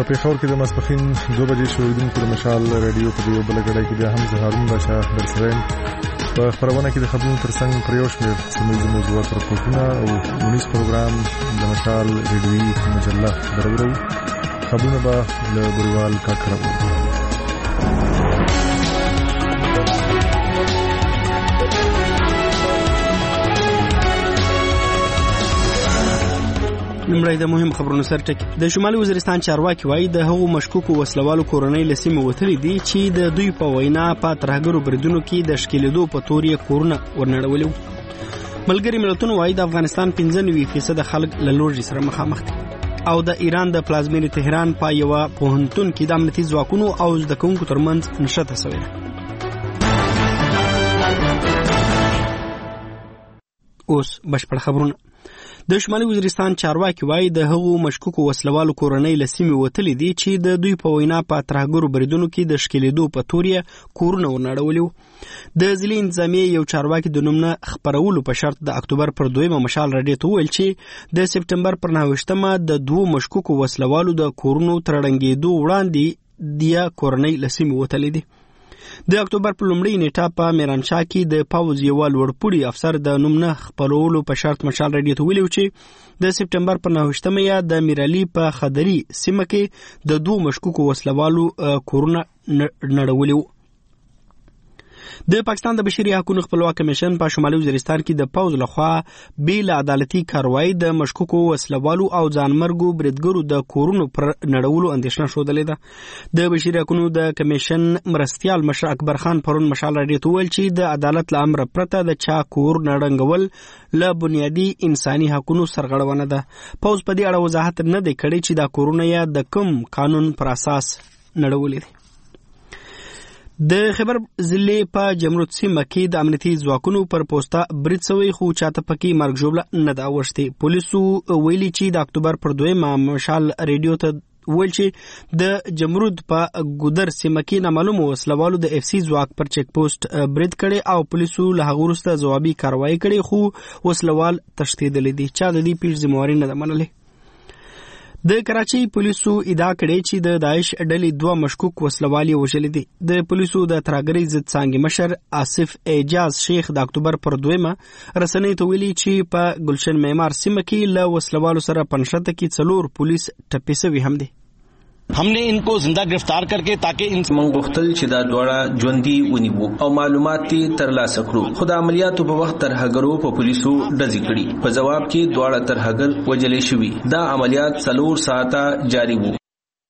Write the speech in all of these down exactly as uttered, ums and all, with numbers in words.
پېښور کې د ماسپښین دوه بجې شو اوریدونکو د مشال رادیو په یو بل غړی کې بیا هم زه هارون باشا درسره یم. په خپرونه کې د خبرونو ترڅنګ پر یو شمېر سیمهییزو موضوعاتو راپورټونه او ونیز پروګرام د مشال ریډیویي مجله خپرورو. خبرونه به له بریوال کاکړه وو. لمړی د مهم خبرونو سر ټکی. د شمالي وزیرستان چارواکي وایي د هغو مشکوکو وسلوالو کورنۍ له سیمې وتلي دي چې د دوی په وینا په ترهګرو بریدونو کې د ښکېلېدو په تور یې کورونه ورنړولي وو. ملګري ملتونه وایي د افغانستان پنځه نوي فیصده خلک له لوږې سره مخامخ دي. او د ایران د پلازمینې تهران په یوه پوهنتون کې د امنیتي ځواکونو او زده کوونکو ترمنځ نښته شوې ده. اوس بشپړ خبرونه. د شمالي وزیرستان چارواکي وایي د هغو مشکوکو وسلوالو کورنۍ له سیمې وتلي دي چې د دوی په وینا په ترهګرو بریدونو کې د ښکېلېدو په تور یې کورونه ورنړولي وو. د ضلعي انتظامیې یو چارواکي د نوم نه خپرولو په شرط د اکتوبر پر دویمه مشال راډیو ته وویل چې د سپټمبر پر نهه ویشتمه د دوو مشکوکو وسلوالو د کورونو تر ړنګېدو وړاندې دیا کورنۍ له سیمې وتلي دي. د اکتوبر په لومړۍ نیټه په میرانشاه کې د پوځ یو لوړپوړي افسر د نوم نه خپرولو په شرط مشال راډیو ته ویلي چې د سپټمبر په نهه ویشتمه یا د میرالي په خدري سیمه کې د دوو مشکوکو وسلوالو کورونه نړولي وو. د پاکستان د بشري حقوقو خپلواک کمیشن په شمالي وزیرستان کې د پوځ لخوا بې عدالتي کاروایی د مشکوکو وسلوالو او ځانمرګو بریدګرو د کورونو پر نړولو اندېښنه ښودلې ده. د بشري حقوقو د کمیشن مرستیال مشر اکبر خان پرون مشال راډیو ته وویل چې د عدالت له امره پرته د چا کور نړنګول له بنیادي انساني حقوقو سرغړونه ده. پوځ په دې اړه وضاحت نه دی کړی چې دا کورونه یا د کوم قانون پر اساس نړولي دي. د خیبر ضلع په جمرود سیمه کې د امنیتي ځواکونو پر پوسټه برید شوی خو چاته پکې مرګ ژوبله نه ده اوښتې. پولیسو ویلي چې د اکتوبر پر دویمه مشال ریډیو ته ویل چې د جمرود په ګودر سیمه کې نامعلومو وسلوالو د اف سی ځواک پر چیک پوسټ برید کړي او پولیسو له هغه وروسته ځوابي کاروایی کړي خو وسلوال تښتېدلی دي. چا د دې پیښې ذمهواري نه ده منلې. د کراچۍ پولیسو ادعا کړې چې د داعش ډلې دوه مشکوک وسلوال یې وژلي دي. د پولیسو د ترهګرۍ ضد څانګې مشر آصف اعجاز شیخ د اکتوبر پر دویمه رسنیو ته ویلي چې په ګلشن معمار سیمه کې له وسلوالو سره پنښته کې څلور پولیس ټپي سوي هم دي. हमने इनको जिंदा गिरफ्तार करके ताकि इन من غوښتل چې دا دواړه ژوندۍ ونیوو او معلومات یې ترلاسه کړو خو د عملیاتو په وخت ترهګرو په پولیسو ډزې کړي. په جواب کې دواړه ترهګر وژلې شوي. دا عملیات څلور ساعته جاري وو.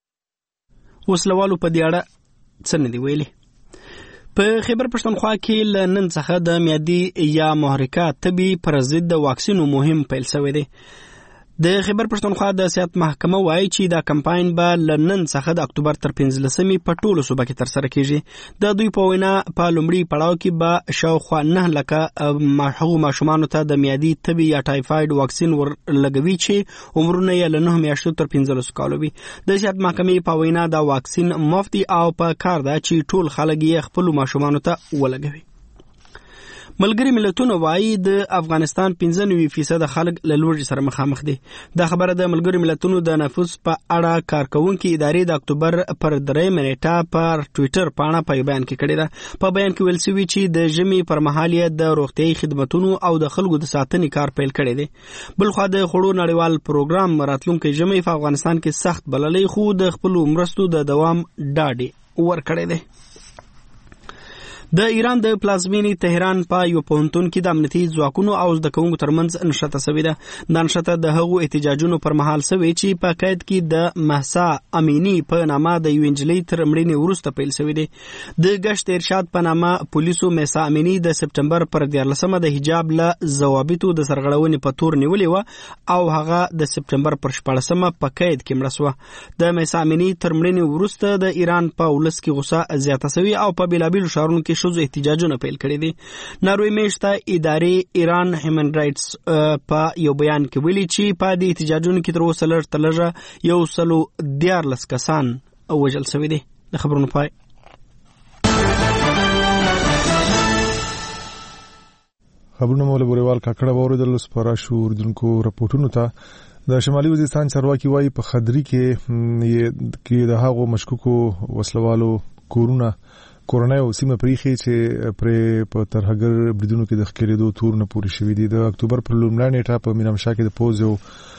وسلوالو په دې اړه څه نه دی ویلي. په خیبر پښتونخوا کې له نن څخه د میادي یا محرکه تبي پر ضد د واکسینو مهم پیل شوی دی. د خیبر پښتونخوا د صحت محکمه وایي چې دا کمپاین به له نن څخه د اکتوبر تر پنځلسمې په ټولو صوبه کې ترسره کیږي. د دوی په وینا په لومړي پړاو کې به شاوخوا نه لکه هغو ماشومانو ته د میادي تبي یا ټایفاید واکسین ورلګوي چې عمرونه یې له نهو میاشتو تر پنځلسو کالو وي. د صحت محکمې په وینا دا واکسین مفت دی او په کار ده چې ټول خلک یې خپلو ماشومانو ته ولګوي. ملګري ملتونه وایي د افغانستان پنځه نوي فیصده خلک له لوږې سره مخامخ دي. دا خبره د ملګري ملتونو د نفوس په اړه کارکونکي ادارې د اکتوبر پر دریمه نیټه پر ټویټر پاڼه په بیان کې کړې ده. په بیان کې ویل شوي چې د ژمي پر مهال یې د روغتیايي خدماتونو او د خلکو د ساتنې کار پیل کړی دی. بلخوا د خوړو نړیوال پروګرام راتلونکي ژمي په افغانستان کې سخت بللی خو د خپلو مرستو د دوام ډاډ ورکړی دی. د ایران د پلازمینې تهران په یو پوهنتون کې د امنیتي ځواکونو او زده کوونکو ترمنځ نښته شوې ده. دا نښته د هغو احتجاجونو پر مهال شوې چې په قید کې د مهسا امینی په نامه د یو انجلۍ تر مړینې وروسته پیل شوې ده. د گشت ارشاد په نامه پولیسو مهسا امینی د سپټمبر پر دیارلسمه د حجاب له ضوابطو د سرغړونې په تور نیولې وه او هغه د سپټمبر پر شپاړسمه په قید کې مړه شوه. د مهسا امینی تر مړینې وروسته د ایران په ولس کې غوسه زیاته شوې او په بیلابیلو ښارونو کې شوزو احتجاجونه پیل کړي دي. ناروې میشته ادارې ایران هیومن رائټس په یو بیان کې ویلي چې په دې احتجاجونو کې تر اوسه لږ تر لږه یو سلو دیارلس کسان وژل شوي دي. د خبرونو پای. خبرونه مو له بریوال کاکړه واوریدل. سپاره شو اردوونکو رپورټونو ته د شمالي وزیرستان چارواکي وایي په خدري کې کې د هغو مشکوکو وسلوالو کورونه کورنۍ او سیمه پریخي چې پر په ترهګر بریدونو کې د ښکېدو تور نه پوری شوې دي. د اکتوبر پر لومړۍ نیټه په میرامشاه کې د پوز یو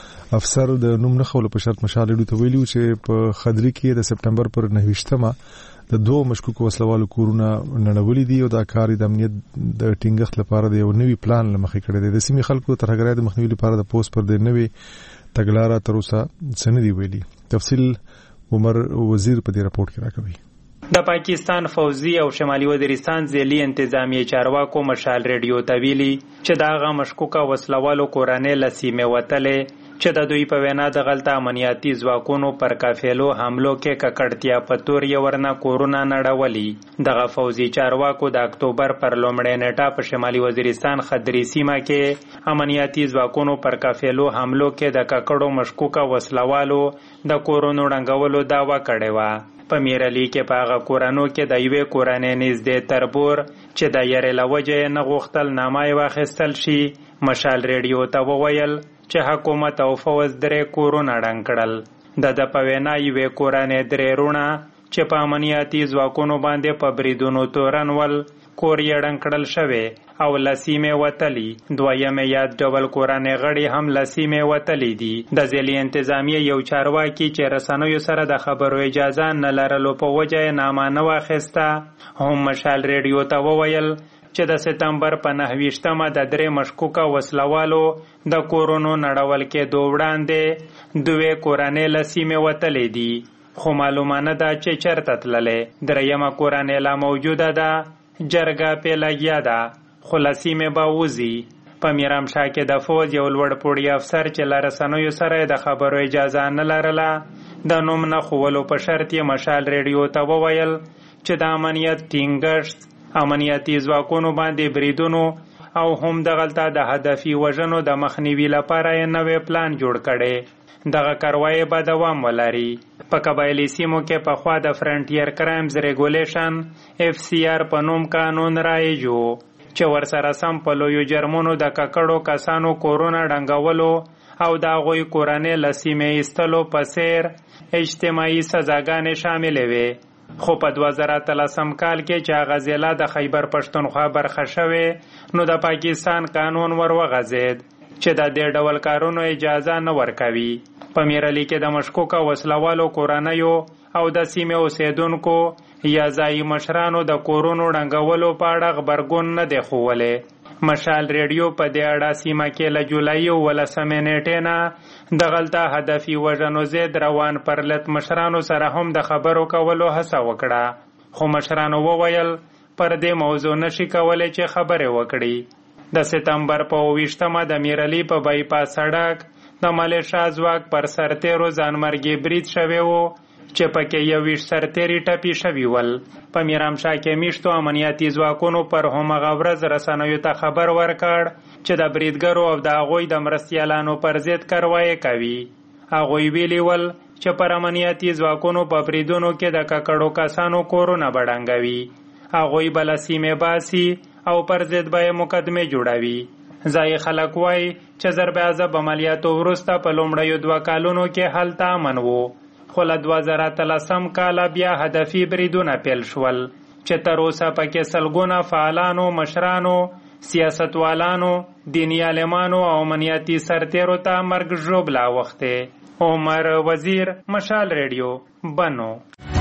افسر د نوم نه خولو په شرط مشال ډو ته ویلو چې په خدري کې د سپټمبر پر نهویشتمه د دوه مشکوکو وسلوالو کورونه نړولې دي او دا کار د امنیت د ټینګښت لپاره د یو نوي پلان لمخې کړی دی. د سیمې خلکو ترهګرۍ د مخنیوي لپاره د پوز پر د نوي تګلاره تر اوسه څه نه دی ویلي. تفصیل عمر وزیر په دې راپورټ کې راکوي. د پاکستان فوزي او شمالي وزیرستان ځلي انتظامی چارواکو مشال ریډیو ته ویلي چې دا غا مشکوکه وسلوالو کورانې لسیمه وتلې چې د دوی په وینا د غلطه امنیتي ځواکونو پر کافیلو حملو کې ککړتیا په تور یې ورنه کورونه نړولي. دغه فوزي چارواکو د اکتوبر پر لومړۍ نیټه په شمالي وزیرستان خدري سیمه کې امنیتي ځواکونو پر کافیلو حملو کې د ککړو مشکوکه وسلوالو د کورونو ړنګولو دعوا کړې وه. په میرالي کې په هغه کورانو کې د یوې کورنۍ نږدې تربور چې د یارې له وجې یې نه غوښتل نامه یې واخیستل شي مشال ریډیو ته وویل چې حکومت او فوز درې کورونه ړنګ کړل. د ده په وینا یوې کورنۍ درې رونه چې په امنیتي ځواکونو باندې په بریدونو تورن ول کور یې ړنګ کړل شوی او لسیمې وتلی. دویمې یاد ډول کورنۍ غړي هم لسیمې وتلی دي. د ځلي انتظامیه یو چارواکي چې رسنیو سره د خبرو اجازه نه لرلو په وجه یې نامه نه واخیسته هم مشال ریډیو ته وویل چې د سپتمبر په نهویشتمه د درې مشکوکه وسلوالو د کورونو نړول کېدو وړاندې دوې کورنۍ له سیمې وتلې دي خو معلومه نه ده چې چېرته تللې. دریمه کورنۍ لا موجوده ده جرګه پې لګیا ده خو له سیمې به وځي. په میرامشاه کې د فوج یو لوړ پوړی افسر چې له رسنیو سره د خبرو اجازه نه لرله د نوم نه ښوولو په شرط یې مشال ریډیو ته وویل چې د امنیت ټینګښت امنیتي ځواکونو باندې بریدونو او هم دغلته د هدفي وژنو د مخنیوي لپاره یې نوی پلان جوړ کړی. دغه کاروایي به دوام ولري. په قبایلي سیمو کې پخوا د فرنټیر کرایمز ریګولیشن اف سی آر په نوم قانون رایج و چې ورسره سم په لویو جرمونو د ککړو کسانو کورونه ډنګولو او د هغوی کورنۍ له سیمې ایستلو په څیر اجتماعي سزاګانې شاملې وې. خو په دوه زره اتلسم کال کې چې هغه ضلع د خیبر پښتونخوا برخه شوې نو د پاکستان قانون ور وغځېد چې د دې ډول کارونو اجازه نه ورکوي. په میرالي کې د مشکوکه وسلوالو کورنیو او د سیمې اوسیدونکو یا ځایي مشرانو د کورونو ړنګولو په اړه غبرګون نه دی ښوولی. مشال ریډیو په دې اړه سیمه کې له جولای اوولسمې نیټې نه د غلطه هدفي وژنو ضد روان پرلت مشرانو سره هم د خبرو کولو هڅه وکړه خو مشرانو وویل پر دې موضوع نشي کولی چې خبرې وکړي. د سپتمبر په اوویشتمه د میرالي په بایپاس سړک د ملیشا ځواک پر سرتیرو ځانمرګي برید شوی و چې پکې یوویشت سرتیري ټپي شوي ول. په میرامشاه کې میشتو امنیتي ځواکونو پر همغه ورځ رسنیو ته خبر ورکړ چې د بریدګرو او د هغوی د مرستیالانو پر ضد کاروایي کوي. هغوی ویلي ول چې پر امنیتي ځواکونو په بریدونو کې د ککړو کسانو کورونه به ړنګوي. هغوی به له سیمې باسي او پر ضد به یې مقدمې جوړوي. ځایي خلک وایي چې ضرب عذاب عملیاتو وروسته په لومړیو دوه کالونو کې هلته امن و خو له دوه زره اتلسم کاله بیا هدفي بریدونه پیل شول چې تر اوسه پکې سلګونه فعالانو مشرانو سیاستوالانو دیني عالمانو او امنیتي سرتیرو ته مرګ ژوبله اوښتې. عمر وزیر مشال ریډیو بنو.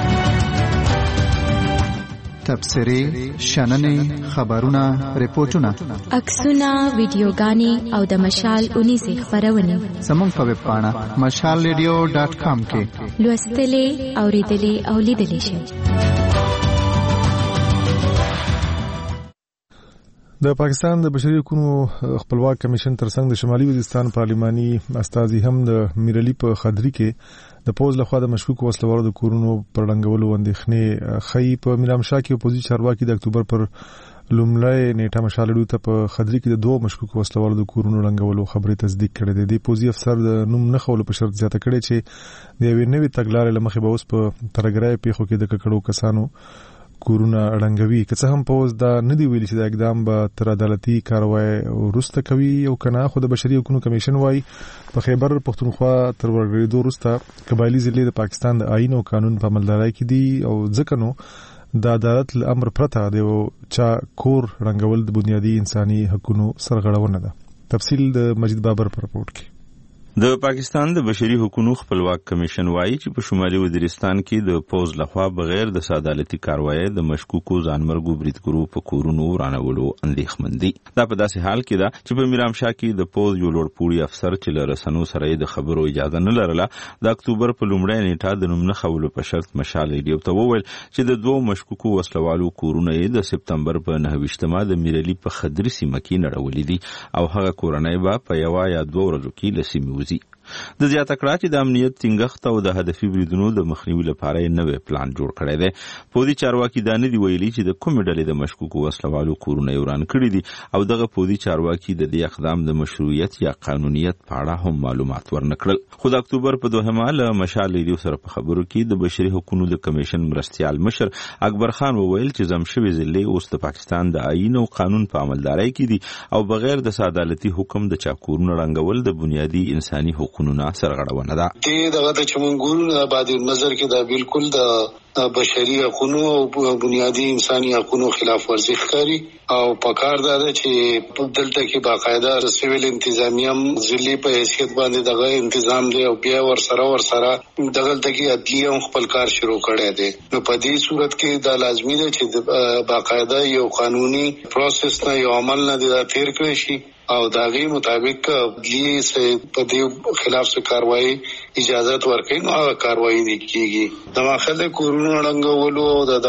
تبصرې شننې خبرونه ریپورتونه عکسونه ویډیوګانې او د مشال اونیزې خپرونې زموږ په ویب پاڼه مشال ریډیو ډاټ کام کې لوستلې اوریدلې او لیدلې شئ. د پاکستان د بشري حقوقو خپلواک کمیشن ترڅنګ د شمالي وزیرستان پارلماني استازي هم د میرالي په خدري کې د پوز لخوا د مشکوک وسلوالو د کورونو پر ړنګولو اندېښنې ښیي. په میرامشاه کې اپوزي چارواکي د اکتوبر پر لومړۍ نیټه مشال ریډیو ته په خدري کې د دوه مشکوک وسلوالو د کورونو ړنګولو خبرې تصدیق کړې ده. د اپوزي افسر د نوم نه خولو په شرط زیاته کړې چې د یوې نوې تګلارې له مخې به اوس په ترهګرۍ پیښو کې د ککړو کسانو کورونه ړنګوي. که څه هم پوز دا نه دی ویلي چې دا اقدام به تر عدالتي کاروای وروسته کوي او کنه، خو د بشري حقوقو کمیشن وايي په خیبر پښتونخوا تر ورګړېدو وروسته قبایلی ضلعې د پاکستان د آئین او قانون په عملدارۍ کې دي او ځکه نو د عدالت له امر پرته د چا کور ړنګول د بنیادي انساني حقوقو سرغړونه ده. تفصیل د مجید بابر پر رپورټ کې. د پاکستان د بشري حقوقو خپلواک کمیشن وایي چې په شمالي وزیرستان کې د پوز لخوا بغیر د عدالتي کاروایی د مشکوکو ځانمرګو بریدګرو په کورونو رانولو اندېښمن دي. دا په داسې حال کې ده چې په میرامشاه کې د پوز یو لوړپوړي افسر چې له رسنو سره د خبرو اجازه نه لرله د اکتوبر په لومړۍ نیټه د نوم نه خولو په شرط مشال ریډیو ته وویل چې د دوه مشکوکو وسلوالو کورونه یې د سپتمبر په نهه ویشتمه د میرلي په خدري سیمه کې نړولې دي او هغه کورنۍ به په یوه یا دوه ورځو کې له سیمې وځي. د زیاته کړه چې د امنیت ټینګښت او د هدفي بریدونو د مخنیوي لپاره یې نوی پلان جوړ کړی دی. پوځي چارواکي دا نه دي ویلي چې د کومې ډلې د مشکوکو وسلوالو کورونه یې وران کړي دي او دغه پوځي چارواکي د دې اقدام د مشروعیت یا قانونیت په اړه هم معلومات ورنکړل. خو د اکتوبر په دوهمه له مشال ریډیو سره په خبرو کې د بشري حقوقو د کمیشن مرستیال مشر اکبر خان وویل چې زمشوي ضلعې اوس د پاکستان د آئین او قانون په عملدارۍ کې دي او بغیر د عدالتي حکم د چا کورونه ړنګول د بنیادي انساني حقوقو نه سرغړونه ده. دې دغه د چمنګورو بعد نظر کې دا بالکل د بشري حقوقو او بنیادی انساني حقوقو خلاف ورزي ښکاري او پکار دا چې په دلته کې باقاعده سیویل انتظامیه ضلعي په حیثیت باندې دغه تنظیم دی او بیا ور سره ور سره دغه تکي عدلیه خپل کار شروع کړی دی. نو په دې صورت کې دا لازمي ده چې باقاعده یو قانوني پروسس نه یو عمل نه دی تیر کړی شي او داغي مطابق عدلیه سے په دې خلاف څه کاروایی اجازه ورکړي نو هغه کاروایی نه کیږي. د ماخله کورونو ړنګولو د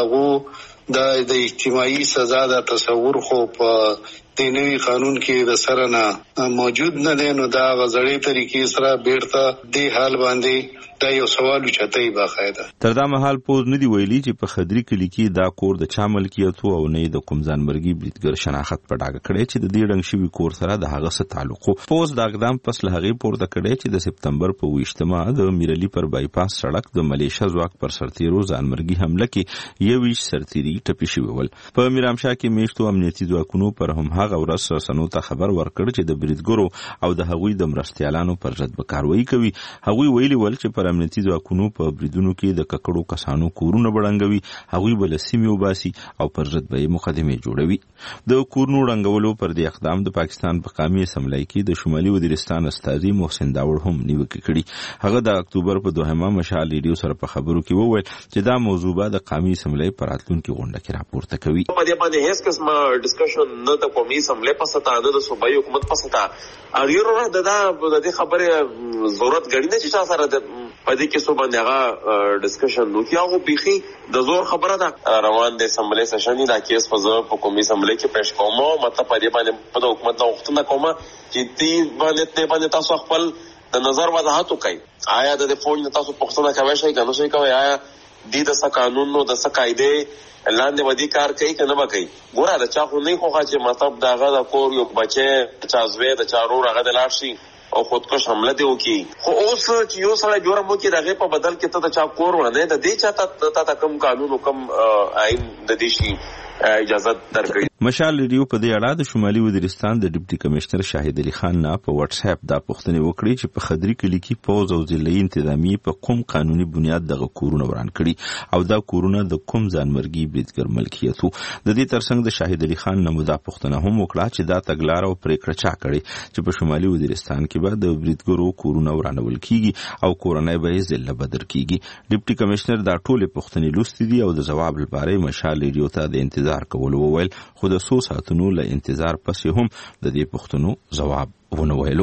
دغه د اجتماعي سزا د تصور خو په د نوي قانون کې د سره نه موجود نه دی. نو دا غزړې طریقې سره بیرته د حال باندې دا یو سوال چتای باقاعده. تر دا مهال پوز نه دی ویلي چې په خدري کلی کې دا کور د چا ملکیت او نه د کوم ځانمرګي بریدګر شناخت په ډاګه کړي چې د دې رنګ شوی کور سره د هغه سره تعلق. پوز دا اقدام پس له هغه پورته کړي چې د سپتمبر په ویشتمه د میرلي پر بایپاس سړک د ملیشیا ځواک پر سرتیرو ځانمرګي حمله کې یو ویش سرتیری ټپي شوی ول. په میرامشاه کې میشتو امنیتي ځواکونو پر هم هغه ورځ رسنو ته خبر ورکړ چې د بریدګرو او د هغوی د مرستیالانو پر ضد به کاروایی کوي. هغوی ویلي ول چې پر امنیتي ځواکونو په بریدونو کې د ککړو کسانو کورونه بړنګوي، هغوی به له سیمې وباسي او پر ضد به مقدمې جوړوي. د کورونو ړنګولو پر دې اقدام د پاکستان په قومي اسمبلی کې د شمالي وزیرستان استازي محسن داوړ هم نیوکه کړي. هغه د اکتوبر په دوهمه مشال ریډیو سره په خبرو کې وویل چې دا موضوع به د قومي اسمبلی پر راتلونکي غونډه کې راپورته کوي. په دې باندې هیڅ قسمه ډسکشن نه د قومي اسمبلی په ستا نه د صوبایي حکومت په ستا اړیرو نه د دې خبره ضرورت غړي نه چې تاسو سره د پدې کې سو باندې هغه ډسکشن نو کې هغه بيخي د زور خبره ده. روان د اسمبلی سشن دا کیس په قومي اسمبلی کې پېښ کومه مطلب پدې باندې په حکومت د وختونه کومه چې دې باندې ته باندې تاسو خپل د نظر وضاحت وکړئ. آیا د فوج تاسو پښتنه کوي شي کنه شي کوي آیا د د قانون نو د قاعده لاندې ودی کار کوي کنه به کوي. ګوره د چا خو نه خوخه چې مطلب داغه د کور یو بچي چا زوی د چارو هغه د لاړ شي او خودکش حمله دی وکي. خو اوس چې یو سره جوړه مو کې دغه په بدل کې ته د چا کور ونه د دې چاته ته کم قانون او کم آئین د دې شي اجازه درکړي. مشال ریډیو په دې اړه د شمالي وزیرستان د ډیپټي کمشنر شاهد علي خان نه په واتس اپ دا پوښتنه وکړي چې په خدري کلی کې پوز او ضلعي انتظامیه په کوم قانوني بنیاد دغه کورونه وران کړي او دا کورونه د کوم ځانمرګي بریدګر ملکیت وو. د دې ترڅنګ د شاهد علي خان نه مدا پوښتنه هم وکړه چې دا تګلار او پریکړه چا کړي چې په شمالي وزیرستان کې به د بریدګرو کورونه ورانول کیږي او کورنۍ به یې ذله بدر کیږي. ډیپټي کمشنر دا ټول پوښتنې لوستې دي او د جواب لپاره مشال ریډیو ته د انتظار کول وویل. خو د څو ساعتونو له انتظار پس هم د دې پوښتنو جواب ونه ویلو.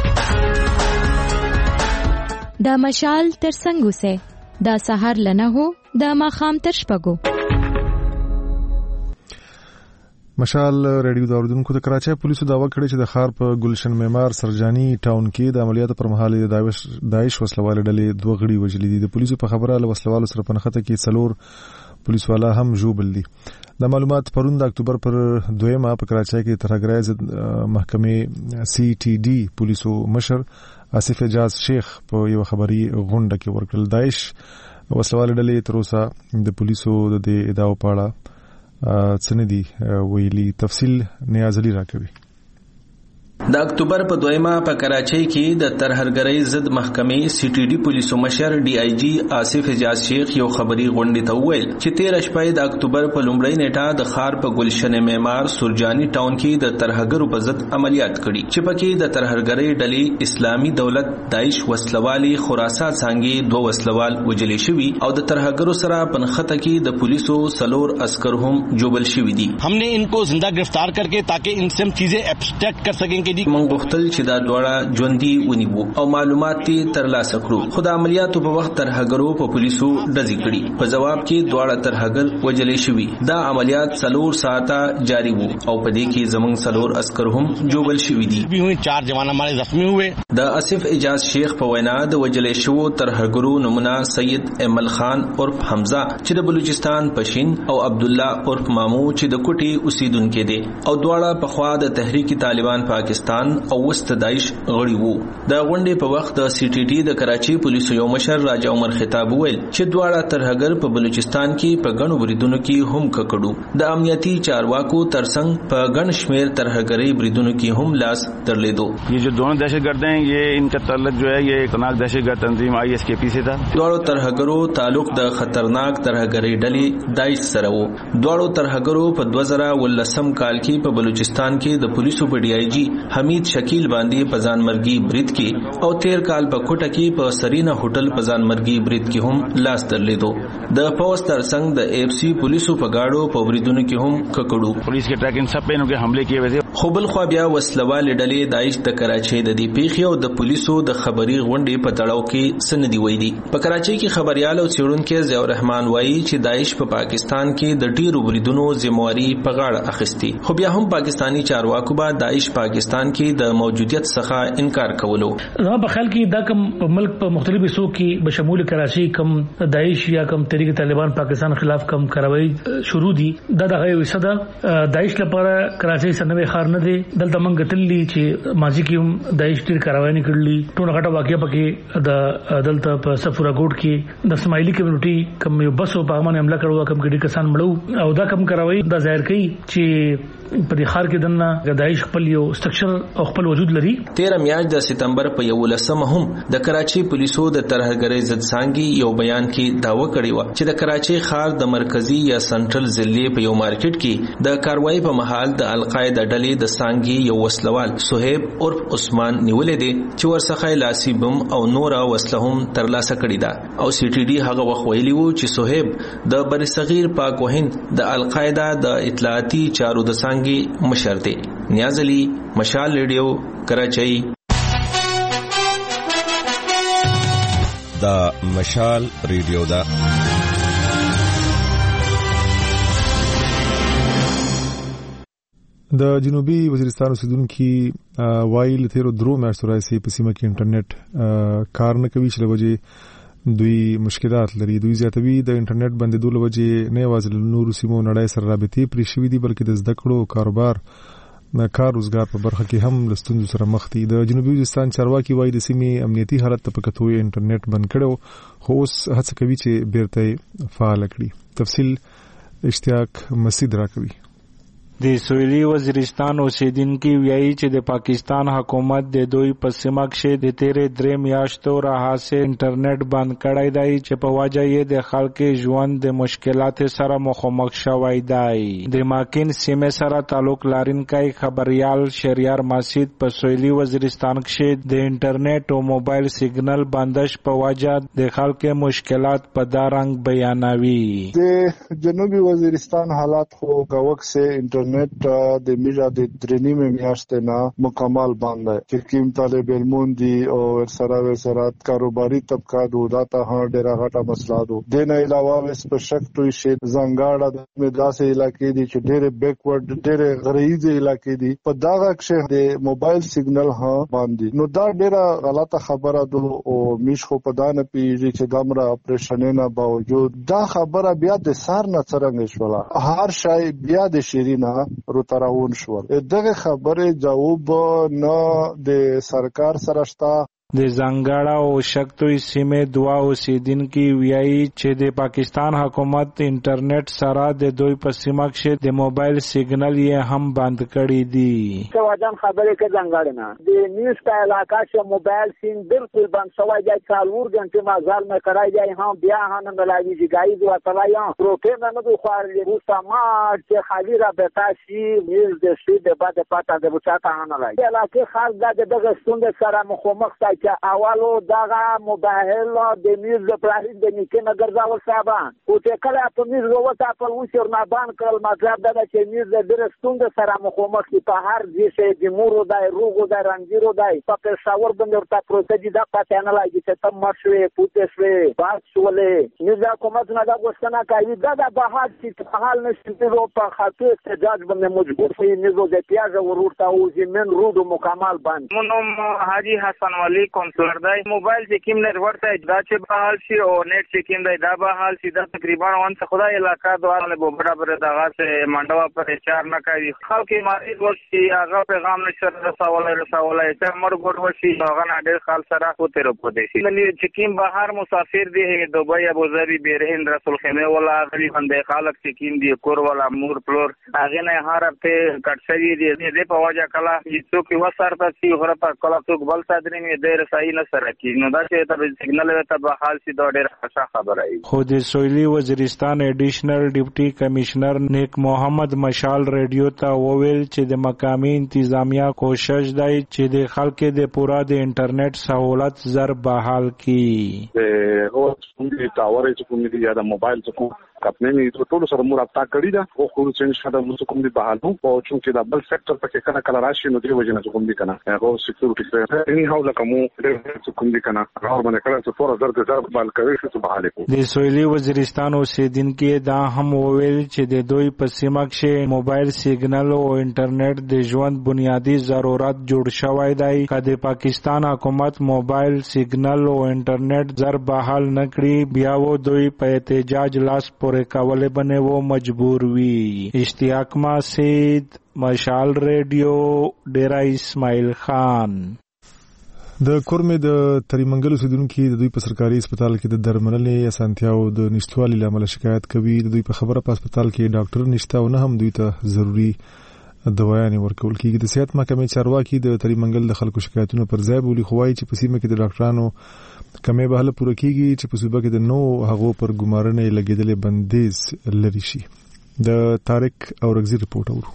دا مشال تر څنګه سه دا سحر لنه هو دا ماخام تر شپږو. مشال ریډیو د اوردونکو د کراچۍ پولیسو داوا کړې چې د ښار په ګلشن معمار سرجاني ټاون کې د عملیاتو پر مهال د داعش وسلوال ډلې دوه غړي وژلي دي. د پولیسو په خبره له وسلوالو سره په نښته کې څلور پولیس والا هم ژوبل دي. د معلومات پرون د اکتوبر پر دویمه په کراچۍ کې ترهګرۍ ضد محکمې سی ټي ډي پولیسو مشر آصف اجاز شیخ په یو خبري غونډه کې ورکړل. داعش وسلواله ډلې تر اوسه د پولیسو د دې ادعاو په اړه څه نه دي ویلي. تفصیل نیاز علي راکوي. د اکتوبر په دویمه په کراچۍ کې د ترهګرۍ ضد محکمې سی ټي ډي پولیسو مشر ډي آی جی آصف حجاز شیخ یو خبري غونډې ته وویل چې تیر شپه د اکتوبر په لومړۍ نیټه د ښار په ګلشن معمار سورجاني ټاون کې د ترهګرو په ضد عملیات کړي چې پکې د ترهګرۍ ډلې اسلامي دولت داعش وسلوالي خراسان څنګه دوه وسلوال وجلې شوي او د ترهګرو سره په نخته کې د پولیسو سلور عسكر هم جوبل شوي دي. हमने इनको जिंदा गिरफ्तार करके ताकि इनसे हम चीजें एब्स्ट्रैक्ट कर सकें. موږ غوښتل چې دا دواړه ژوندي ونیوو او معلومات یې ترلاسه کړو، خو د عملیاتو په وخت ترهګرو په پولیسو ډزې کړي. په جواب کې دواړه ترهګر وجلې شوي. دا عملیات څلور ساعته جاری وو او په دې کې زموږ څلور عسكر هم جوبل شوي دي. چار جوان ہمارے زخمی ہوئے. د آصف اجاز شیخ په وینا د وجلې شوو ترهګرو نمونه سید امل خان عرف حمزه چې د بلوچستان پشین او عبد الله عرف مامو چې د کوټي اوسیدونکو دي او دواړه په خوا د تحریک طالبان پاکستان او وست داعش غړي وو. د غونډې په وخت د سی ټي ټي د کراچي پولیسو یو مشر راجا عمر خطاب ویل چې دواړه ترهګر په بلوچستان کې په غنو بریدونو کې هم ککړو. د امنیتي چارواکو ترڅنګ په غن شمیر ترهګري بریدونو کې هم لاس درلیدو. یہ جو دونوں دہشتگرد ہیں یہ ان کا تعلق جو ہے یہ خطرناک دہشتگرد تنظیم آئی ایس کے پی سے تھا. دواړو ترهګرو تعلق د خطرناک ترهګري ډلې داعش سره وو. دواړو ترهګرو په دوه زره ولسم کال کې په بلوچستان کې د پولیسو په ډي آی جی حمید شکیل باندې په ځانمرګي برید کې او تیر کال په کوټه کې په سرینا هوټل په ځانمرګي برید کې هم لاس درلیدو. د پوسټ ترڅنګ د اف سی پولیسو په گاډو په بریدونو کې هم ککړو. پولیس کې ټریکنګ سب په انو کې حمله کیے وې. خو بل خو بیا وسلوال ډلې داعش د کراچۍ د دې پیښې او د پولیسو د خبري غونډې په تړاو کې سندي وې دي. په کراچۍ کې خبريال او څېړونکو ضیاء الرحمن وایي چې داعش په پاکستان کې د ډیرو بریدونو ذمہواری په غاړه اخیستي، خو بیا هم پاکستانی چارواکو به داعش پاکستان کې د موجودیت څخه انکار کولو. زما په خیال کې دا کوم ملک په مختلفو حصو کې بشمول کراچي کم داعش یا کم تحریک طالبان پاکستان خلاف کم کاروایی شروع دي. دا دغه وسده داعش لپاره کراچي سنوي خار نه دي. دلته منګ تللی چې ماضي کې هم داعش ډیر کاروایی نه کړلی. ټول غټه واقعیا پکې د دلته په سفورا ګوټ کې د اسماعیلی کمیونټي کم یو بس په باندې حمله کړو، کم ګډي کسان مړو او دا کم کاروایی دا ظاهر کوي چې په دې خار کې دنه داعش خپل یو سټرکچر او خپل وجود لري. تیر میاشت د سپتمبر په یولسمه هم د کراچي پولیسو د ترهګرۍ ضد څنګه یو بیان کې داوا کړی و چې د کراچي خار د مرکزی یا سنټرل ضلع په یو مارکیټ کې د کاروایی په محل د القاعده ډلې د څنګه یو وسلوال صہیب عرف عثمان نیولې دي چې ورڅخه لاسي بم او نور وسله هم ترلاسه کړی دا. او سی ټي ډي هغه وخت ویلی وو چې صہیب د بر صغیر پاک وهند د القاعده د اطلاعاتي چارو د څنګه مشر دی. نیاز علي، مشال ریډیو، کراچۍ. دا مشال ریډیو دا د جنوبي وزیرستان اوسیدونکو وایي تیرو درو میاشتو راځي په سیمه کې انټرنیټ کار نه کوي چې لوجه دوی مشکلات لري. دوی زیاتوي د انټرنیټ بندیدو لوجه نه یوازې نور سیمو نړۍ سره رابطې پرې شوې دي بلکې د زده کړو کاروبار کار روزګار په برخه کې هم لستون سره مخ دي. د جنوبي وزیرستان چارواکي وایي د سیمې امنیتي حالت په کتو انټرنیټ بند کړو، خو اوس هڅه کوي چې بیرته فعال کړي. تفصیل اشتیاق مسعود راکوي. د سویلي وزیرستان اوسیدونکو ویایي چې د پاکستان حکومت د دوی په سیمه کې د تیرې درې میاشتو راهیسې انټرنیټ بند کړی دی چې په وجه یې د خلکو ژوند د مشکلات سره مخامخ شوی دی. د ماکین سیمه سره تعلق لرونکی خبريال شهریار مسعود په سویلي وزیرستان کې د انټرنیټ او موبایل سیګنل بندش په وجه د خلکو مشکلات په دارنګ بیانوي. د جنوبي وزیرستان حالات خو گاوک سے انټرنیټ د میجا د درنی میں میاشت نه مکمل بند ہے چې کوم طالب علمون دي او سره سره کاروباري طبقه دودا ته ها ډیره غټه مسله ده. د نه علاوه وس په شک توي شي زنګاړه د مدرسې علاقې دي چې ډیره بیکورډ ډیره غریزي علاقې دي په داغه کې د موبایل سیګنل ها باندې نو دا ډیره غلطه خبره ده او میش خو په دانه پیږي چې دمره اپریشن نه باوجود دا خبره بیا د سار نه څرنګ شولا هر شای بیا د شیرینه روتراون شو. دغه خبره جواب نه د سرکار سره شته د زنګړه او شکتوي سیمه دوا اوسیدونکو ویایي چې د پاکستان حکومت انټرنیټ سره د دوی په سیمه کې د موبایل سیګنل یې هم بند کړی دی. سوادان خبرې کې زنګړه نه د نیوز کا علاقہ سے موبایل سیم بالکل بند شوی دی. څلور غنټه مازال مې کرای دی هم بیا هم ملایي دی ګای دوا تلایا پروته نه دوه خار له سما چې خالی را بتا شي نیوز د شي د بعد پتا د بچاته نه لای علاقه خاص د دغه ستوند سره مخامخ ځای چې اولو دغه موبایل د نیوز د پرایز د نیکه نګر ځاول صاحبان او چې کله په نیوز وروته په وشر نه بان کړل مطلب دا چې نیوز د در ستوند سره مخامخ په هر ځای چې د مورو دای روغو دای رنجیرو دای په پېښور باندې ورته پروته دي دا پته نه لای چې تم مرشوي پوتې شوي باد شولې نیوز حکومت نه دا غوښتنه کوي دا د بهاد چې په حال نشي نو په خاطر احتجاج باندې مجبور شي نیوز د پیاز ورورته او زمين رودو مکمل بند. مونږ حاجی حسن ولی کنسولر دی موبایل چې کیم نه ورته دا چې په حال شي او نیټ چې کیم دی دا به حال شي دا تقریبا وان څه خدای علاقہ دواره به برابر دغه سه منډوا پر چار نه کوي خلک مریض ورشي هغه پیغام نشر رسولای رسولای چې مر ګور وشي هغه نه ډېر خال سره کوته رو پدې شي نو چې کیم بهر مسافر دی دوبۍ ابو ظبي بیرهند رسول خیمه ولا غلی باندې خلک چې کیم دی کور ولا مور پلور هغه نه هر ته کټ شوی دی دې په وجه کلا چې څوک وسر ته سی غره په کلا څوک بل صدرې می ډېر صحیح نه سره کی نو دا چې ته سیګنل وته به حال سي دا ډېر ښه خبره ای. خو د سویلي وزیرستان ایډیشنل ډیپټي کمشنر نیک محمد مشال ریډیو ته وویل چې د مقامی انتظامیه کوشش دی چې د خلکو د پورا د انټرنیټ سہولت زر بحال کی. او څنګه ټاور چې کوم دی یا د موبایل څخه کپنې نه ټول سره مرابطه کړی دا خو خو چې شاده موږ کوم دی بحالو او چې دا بل سېکټر پکې کله کله راشي نو دی وجنه کوم دی کنه هغه سکیورټي سره اني هاو لکه مو کوم دی کنه هغه باندې کله چې فور درته ځار بال کوي چې بحاله کو. د سویلي وزیرستان اوسیدونکو دا هم وویل چې د دوی په سیمه کې موبایل سیګنل او انټرنیټ د ژوند بنیادی ضرورت جوړ شوی دی. کله پاکستان حکومت موبایل سیګنل او انټرنیټ زر بحال نکړي بیا و دوی په احتجاج لاس پورې کولې بنه و مجبور وی. اشتیاق ماسید مشال ریډیو ډیرا اسماعیل خان. د کورمې د تریمنګل اوسیدونکو د دوی په سرکاري هسپتال کې د درملنې اسانتیاو د نشټوالي لامل شکایت کوي. د دوی په خبره په هسپتال کې ډاکټر نشته او نه هم دوی ته ضروری دوايانې ورکول کیږي. د صحت محکمې چارواکي د تریمنګل د خلکو شکایتونو پر ځای بولی خوای چې په سیمه کې د ډاکټرانو کمې به له پوره کیږي چې په صوبه کې د نو هغو پر ګمارنې لګیدلې بندیز لري شي. د طارق اورغزي رپورټ اورو.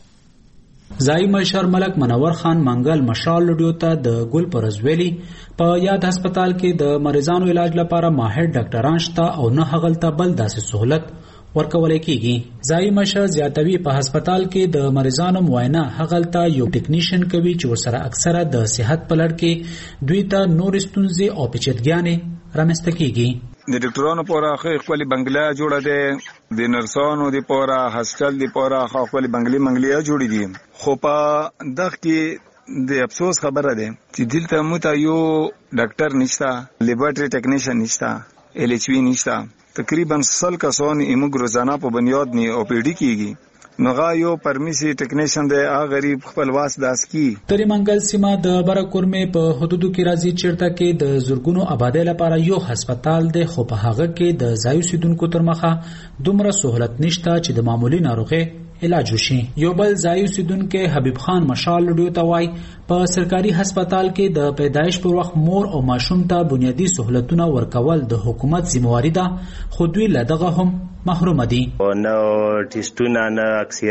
ځای مشر ملک منور خان منګل مشال لډیو ته د ګل پرزویلی په یاد هسپتال کې د مریضانو علاج لپاره ماهر ډاکټران شته او نه هغلته بل داسې سہولت ورکول کیږي. ځای مشر زیاتوي په هسپتال کې د مریضانو معاینه هغلته یو ټیکنیشن کوي چې ورسره اکثره د صحت په لړ کې دوی ته نور ستونزې او پیچیدګیانې رامنځته کیږي. د ډاکټرانو پورا خپل بنگلا جوړه ده د نرسانو د پورا هاسپټل د پورا خپل بنگلي منګلیا جوړې دي خو په دغه کې د افسوس خبره ده چې دلته مو ته یو ډاکټر نشته لیبارټری ټیکنیشن نشته ال ایچ وی نشته تقریبا سل کسان ایموګ روزانه په بنیاد نه او پی ډی کیږي نو غا یو پرمیسي ټیکنیشن دی هغه غریب خپل واس داس کی. تریمنګل سیمه د برکورمې په حدودو کې راځي چیرته کې د زورګونو آبادی لپاره یو هسپتال دی خو په هغه کې د ځایو سیدونکو تر مخه دومره سہولت نشته چې د معمولی ناروغي علاج وشي. یو بل ځایو سیدونکو حبیب خان مشال لډیو ته وای په سرکاري هسپتال کې د پیدایش پر وخت مور او ماشوم ته بنیادی سہولتونه ورکول د حکومت ذمہواری ده خو دوی له دغه هم محروم دي. نو ټیسټونه نه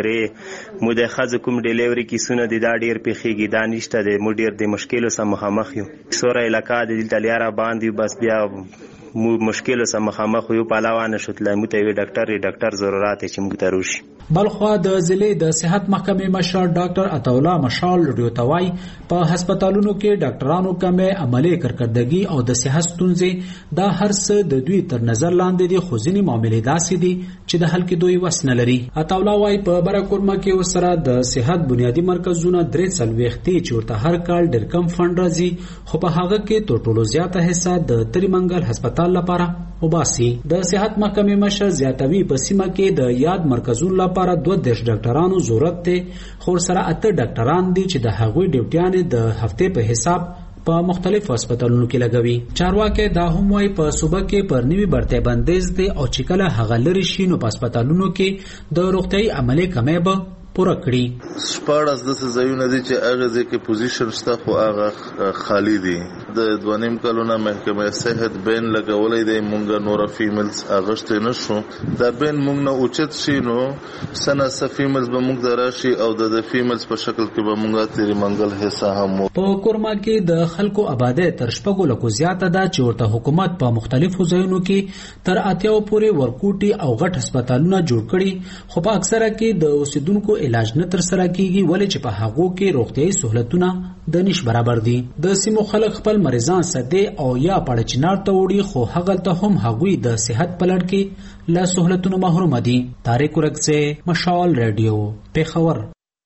اکثره مو د خځو کوم ډیلیوري کیسونه د دا ډیر پیخيږي دا نشته د مو ډیر د مشکلو سره مخامخ یو سوره علاقہ د دلتلیاره باندې بس بیا مو مشکل سره مخامخ یو پهلوان شتل مو ته ډاکټر ډاکټر ضرورت چې موږ ته روشي. بلخوا د ضلع د صحت محکمې مشر ډاکټر عطاولا مشال لډیو توای په هسپتالونو کې ډاکټرانو کمې عملي کارکړدګي او د صحت ستونزې دا هر څه د دوی تر نظر لاندې دي خو ځینې معاملې داسې دي چې د حل کېدو وس نه لري. عطاولا وای په برکورمه کې وسره د صحت بنیادی مرکزونه درې څلوېښت چې ورته هر کال ډېر کم فند راځي خو په هغه کې تر ټولو زیاته حصہ د تریمنګل هسپتال لپاره وباسي. د صحت محکمې مشر زیاتوي په سیمه کې د یاد مرکزونو لپاره دوه دیرش ډاکټرانو ضرورت دی خو سره اته ډاکټران دي چې د هغوی ډیوټیانې د هفته په حساب په مختلفو هسپتالونو کې لګوي. چارواکي دا هم وايي په صوبه کې پر نوي برته بندیز دي او چې کله هغه لري شي نو په هسپتالونو کې د روغتيایي عملي کمې به پوره کړي. شپاړس داسې ځایونه دي چې هغه ځای کې پوزیشن شته خو هغه خالی دي. د دوه نیم کلونه محکمه صحت بین لګولی دی، مونږ نوره فیمیلز اغشتی نه شو. دا بین مونږ نه اوچت شي نو سنه څه فیمیلز به مونږ ته راشي او د فیمیلز په شکل کې به مونږ تیرې منګل حصه هم وو. په کورما کې د خلکو آبادی تر شپږو لکو زیاته ده چې ورته حکومت په مختلفو ځایونو کې تر اتیاو پورې ورکوټي او غټ هسپتالونه جوړ کړي، خو په اکثره کې د اوسیدونکو علاج نه تر سره کیږي ولې چې په هغو کې روغتيایي سہولتونه د نش برابر دي. د سیمو خلک خپل مریضان سده او یا پړ چنار ته وړي، خو هغه ته هم هغوی د صحت پلړ کې له سہولتونو محروم دي. طارق ورکزه، مشال رادیو، پیښور.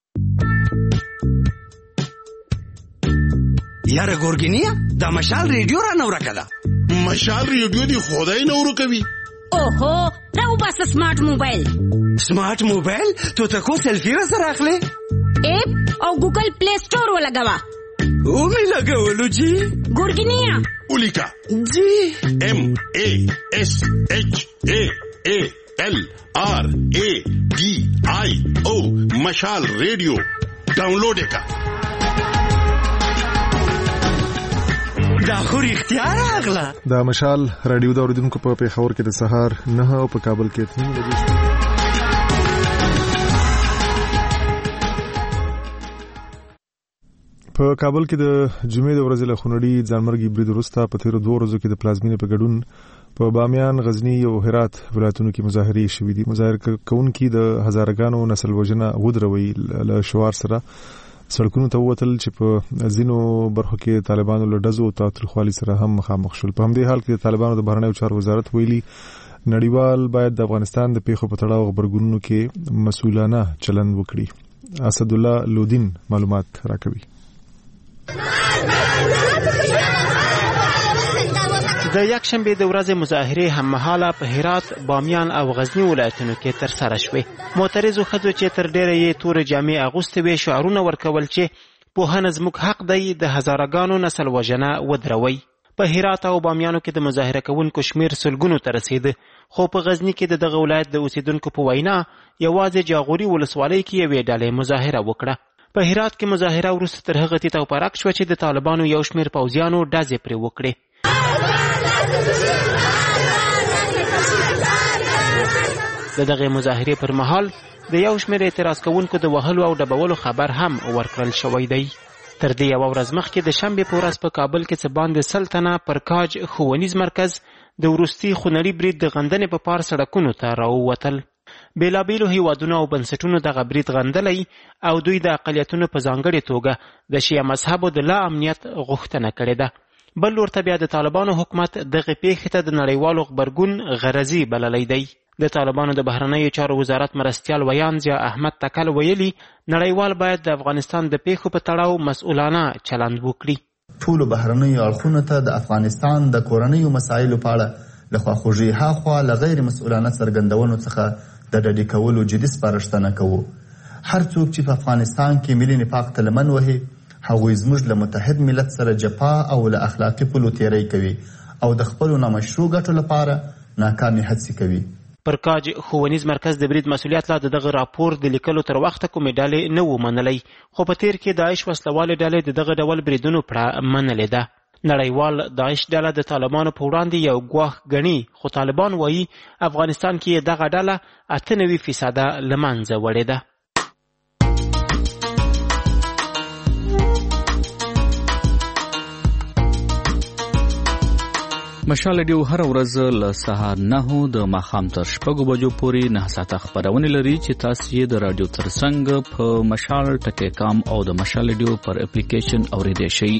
یاره ګورګینیا دا مشال رادیو را نور کړه. مشال رادیو دی خدای نور کوي. اوهو راو بس سمارټ موبایل. سمارټ موبایل تو ته کو سیلفي را سره اخلي؟ اپ او ګوګل پلی سٹور ولګوا. او می لګولو جی ګورګینیا اولیکا جی ام ا اس اچ ا ا ال آر ا ڈی آئی او مشال ریڈیو ډاونلوډ کا. دا خو اختیار اغلا. دا مشال رادیو دا اوریدونکو په پیښور کې د سهار نه او په کابل کې تین بجې. په کابل کې د جمعې د ورځې له خونړي ځانمرګي برید وروسته په تیرو دوه ورځو کې د پلازمینې په ګډون په بامیان، غزنی او هرات ولایتونو کې مظاهرې شوې دي. مظاهره کوونکي د هزارګانو نسل وژنه ودروي له شعار سره سړکونو ته ووتل چې په ځینو برخو کې طالبانو له ډزو او تاوتریخوالي سره هم مخامخ شول. په همدې حال کې د طالبانو د بهرنیو چارو وزارت ویلي نړیوال باید د افغانستان د پیښو په تړاو خبرګونونو کې مسؤلانه چلند وکړي. اسد الله لودین معلومات راکوي. د یکشنبه د ورځې مظاهرې هم مهاله په هرات، بامیان او غزنی ولایتونو کې تر سره شوې. معترضو ښځو چې تر ډیره یې تور جامې اغوستې وې شعارونه ورکول چې پوهنه زموږ حق دی، د هزارګانو نسل وژنه ودروي. په هرات او بامیانو کې د مظاهره کوونکو شمیر سلګونو ته رسید، خو په غزنی کې د دغه ولایت د اوسیدونکو په وینا یوازې جاغوري ولسوالۍ کې یوې ډلې مظاهره وکړه. په هرات کې مظاهره وروسته تر هغه تیت او پراک شوه چې د طالبانو یو شمیر پوځیانو ډزې پرې وکړې. د دغه مظاهرې پر مهال د یو شمیر اعتراض کوونکو د وهلو او ډبولو خبر هم ورکړل شوی دی. تر دې یوه ورځ مخکې د شنبې په ورځ په کابل کې څه باندې سل تنه پر کاج ښوونیز مرکز د وروستي خونړي برید د غندنې په پار سړکونو ته راووتل. بیلابیلو هیوادونو او بنسټونو دغه برید غندلی او دوی د اقلیتونو په ځانګړې توګه د شیعه مذهبو د لا امنیت غوښتنه کړې ده. بل ورته بیا د طالبانو حکومت دغه پیښې ته د نړیوالو غبرګون غرضي بللی دی. د طالبانو د بهرنیو چارو وزارت مرستیال ویان ضیا احمد تکل ویلي نړیوال باید د افغانستان د پیښو په تړاو مسؤلانه چلند وکړي. ټولو بهرنیو اړخونو ته د افغانستان د کورنیو مسایلو په اړه له خواخوږۍ هاخوا له غیر مسؤلانه څرګندونو څخه د ډډې کولو جدي سپارښتنه کوو. هر څوک چې په افغانستان کې ملي نفاق ته لمن وهي هغوی زموږ له متحد ملت سره جفا او له اخلاقي پولو تیری کوي او د خپلو نامشروع ګټو لپاره ناکامې هڅې کوي. پر کاج ښوونیز مرکز د برید مسؤلیت لا د دغه راپور د لیکلو تر وخته کومې ډلې نه و منلی، خو په تیر کې داعش وسلوالې ډلې د دغه ډول بریدونو پړه منلې ده. نړیوال داعش ډله د طالبانو په وړاندې یو ګواښ ګڼي، خو طالبان وایي افغانستان کې دغه ډله اته نوي فیصده له منځه وړې ده. مشال رادیو هر ورځ له سهار نهو د ماښام تر شپږو بجو پورې نه ساعته خپرونې لري چې تاسو یې د رادیو ترڅنګ په مشال ټکی کام او د مشال رادیو پر اپلیکیشن اوریدلی شئ.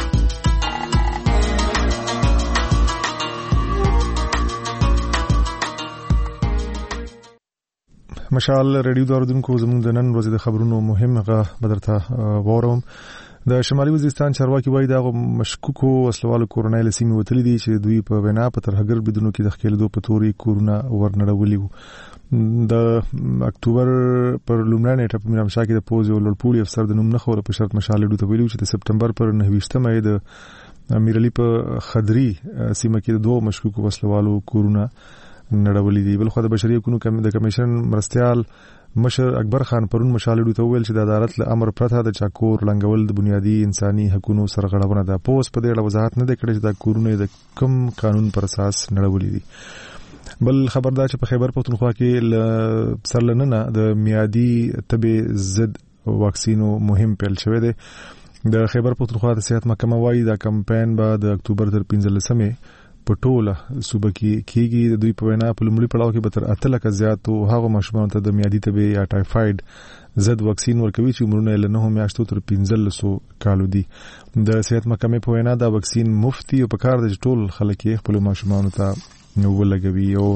مشال رادیو د اوریدونکو زموږ د نن ورځې د خبرونو مهم هغه بدرته وورم. د شمالي وزیرستان چارواکي وایي دا مشکوکو وسلوالو کورنۍ له سیمې وتلي دي چې دوی په وینا په ترهګر بریدونو کې د ښکېلېدو په تورې کورونه ورنړولي وو. د اکتوبر پر لومړنۍ نیټه په میرامشاه کې د پوز یو لوړپوړي افسر د نوم نه خبره په شرط مشال ډو ته ویلو چې د سپټمبر پر نهه ویشتمه د امیر علي په خدري سیمه کې د دوه مشکوکو وسلوالو کورونه نړولې دي. بل خو د بشري حقوقو د کمیشن مرستيال مشر اکبر خان پرون مشالډو ته ویل چې د عدالت له امر پرته د چاکور لنګول د بنیادی انساني حقوقو سره غړونه ده. پوس په دې اړه وضاحت نه کړی چې د کورونه د کوم قانون پر اساس نړولې دي. بل خبردار چې په خیبر پختونخوا کې سرلننه د میادي تبې ضد واکسینو مهم پیل شوې ده. د خیبر پختونخوا د صحت محکمه وايي دا کمپاین به د اکتوبر تر پنځلسمې په ټوله صوبه کې کېږي. د دوی په وینا په لومړي پړاو کې به تر اته لکه زیاتو هغو ماشومانو ته د میادي تبې یا ټایفاید ضد واکسین ورکوي چې عمرونه یې له نهو میاشتو تر پنځلسو کالو دي. د صحت محکمې په وینا دا واکسین مفت او په کار د ټول خلک یې خپل ماشومانو ته ولګوي. او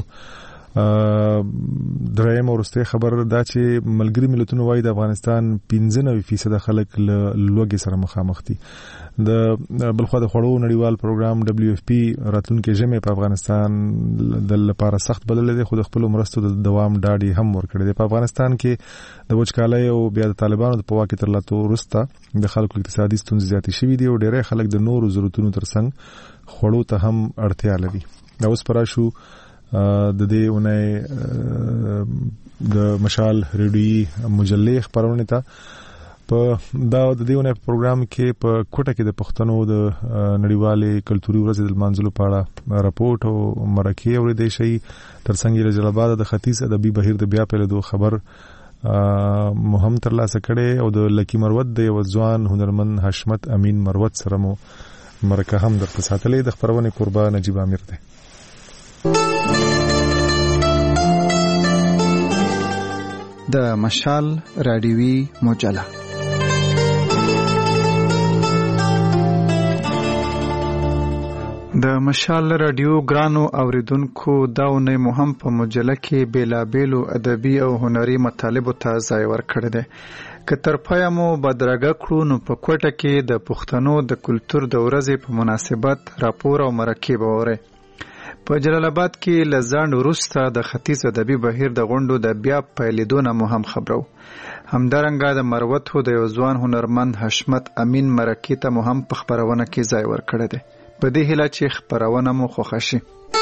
دریم ورسته خبر دا چې ملګری ملتونو وايي د افغانستان پنځه نوي فیصد خلک له لوږې سره مخامخ دي. د بلخو د خړو نړیوال پروګرام دبليو اف پی راتلونکي جمع په افغانستان د لپاره سخت بلل دي، خو د خپل مرستو د دوام ډاډي هم ورکړي دي. په افغانستان کې د وچکالۍ او بیا د طالبانو د پواکې تر لاتو وروسته د خلکو اقتصادي ستونزې زیاتې شوې دي او ډېری خلک د نورو ضرورتونو ترڅنګ خړو ته هم اړتیا لري. دا اوس پراشو د دې اونۍ د مشال ریډیو مجلې خبرونه ته په دا د دې اونۍ پروګرام کې په کوټه کې د پښتنو د نړیوالې کلتوري ورځې د منځلو په اړه راپورټ او مرکه اورېدل شي. ترڅنګ د جلال د ختیځ ادبي بهیر د بیا پیلېدو خبر مهم ترلاسه کړي او د لکی مروت د یو ځوان هنرمند حشمت امین مروت سره مو مرکه هم درته ساتلې. د خبرونه قربا نجیب امیر ده. د مشال رادیوي مجله د مشال رادیو ګرانو اوریدونکو دا ونې مهم په مجله کې بیلابیلو ادبي او هنري مطالبو ته ځای ورکړی دی. که تر پایه مو بدرګه کړو نو په کوټه کې د پښتنو د کلتور د ورځې په مناسبت راپور او مرکه به اورئ. په جلال آباد کې له ځنډ وروسته د ختیځ ادبي بهیر د غونډو د بیا پیلېدو نه مو هم خبرو. همدارنګه د مروتو د یو ځوان هنرمند حشمت امین مرکې ته مو هم په خپرونه کې ځای ورکړی دی. په دې هیله چې خپرونه مو خوښه شي.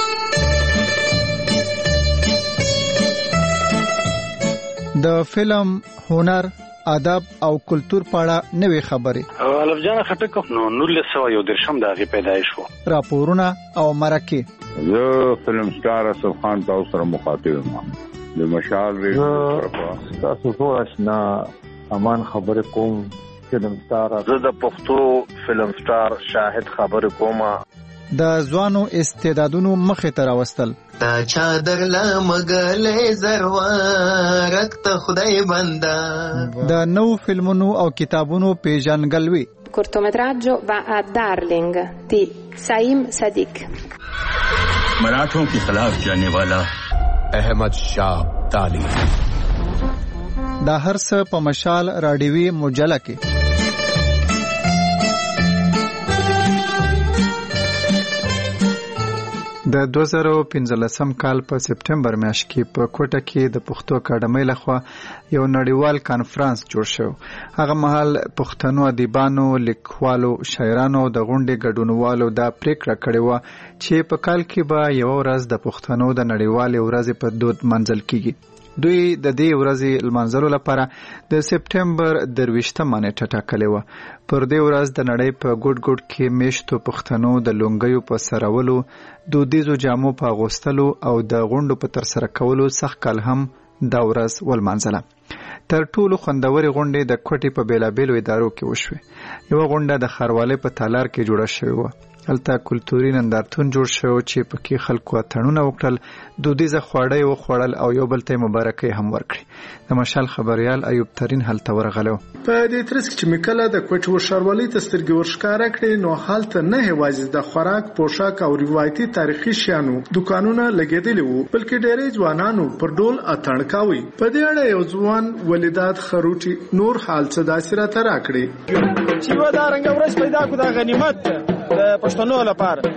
د فلم، هنر، ادب او کلتور په اړه نوې خبرې الف جان خټک نو نولس سوه یو دېرشم د هغې پیدایش و. راپورونه او مرکې. زه فلم سټار اسف خان تاسو سره مخاطب یم. د مشال ریډیو تاسو ټول آشنا امان خبرې کوم. فلم سټار زه د پښتو فلم سټار شاهد خبرې کوم. د ځوانو استعدادونو مخې ته راوستل. تا چادر لمګلې زروارک ته خدای بندا. د نو فلمونو او کتابونو پیژنګلوي. cortometraggio va a Darling di Saim Sadiq. मराठों के खिलाफ जाने वाला अहमद शाह अब्दाली. دا هر څه په مشال رادیوي مجله کې. د دوه زره پنځلسم کال په سپټمبر میاشت کې په کوټه کې د پښتو اکاډمۍ لخوا یو نړیوال کانفرنس جوړ شو. هغه مهال پښتنو ادیبانو، لیکوالو، شاعرانو د غونډې ګډونوالو دا پریکړه کړې وه چې په کال کې به یو ورځ د پښتنو د نړیوالې ورځې په دود منځل کیږي. دوی د دې ورځې لمانځلو لپاره د سپټمبر درویشتمه نیټه ټاکلې وه. پر دې ورځ د نړۍ په ګوټ ګوټ کې میشتو پښتنو د لونګیو په سرولو، دودیزو جامو په اغوستلو او د غونډو په ترسره کولو سخت کال هم دا ورځ ولمانځله. تر ټولو خوندورې غونډې د کوټې په بیلابیلو ادارو کې وشوې. یوه غونډه د ښاروالۍ په تالار کې جوړه شوې وه. هلته کلتوري نندارتون جوړ شو چې پکې خلکو اتڼونه وکړل، دودیزه خواړه یې وخوړل او یو بل ته مبارکۍ هم ورکړي. د مشال خبریال ایوب ترین هلته ورغلی و. په دې ترڅ کې چې مې کله د کوټې ورښاروالۍ ته سترګې ورښکاره کړې نو هلته نه یوازې د خوراک، پوشاک او روایتي تاریخي شیانو دوکانونه لګېدلي وو، بلکې ډېری ځوانانو پر ډول اتڼ کاوه. په دې اړه یو ځوان ولیدات خروټي نور حال څه داسې راته راکړې چې یوه دارنګه ورځ پیدا کړو د غنیمت د پښتنو لپاره. ټول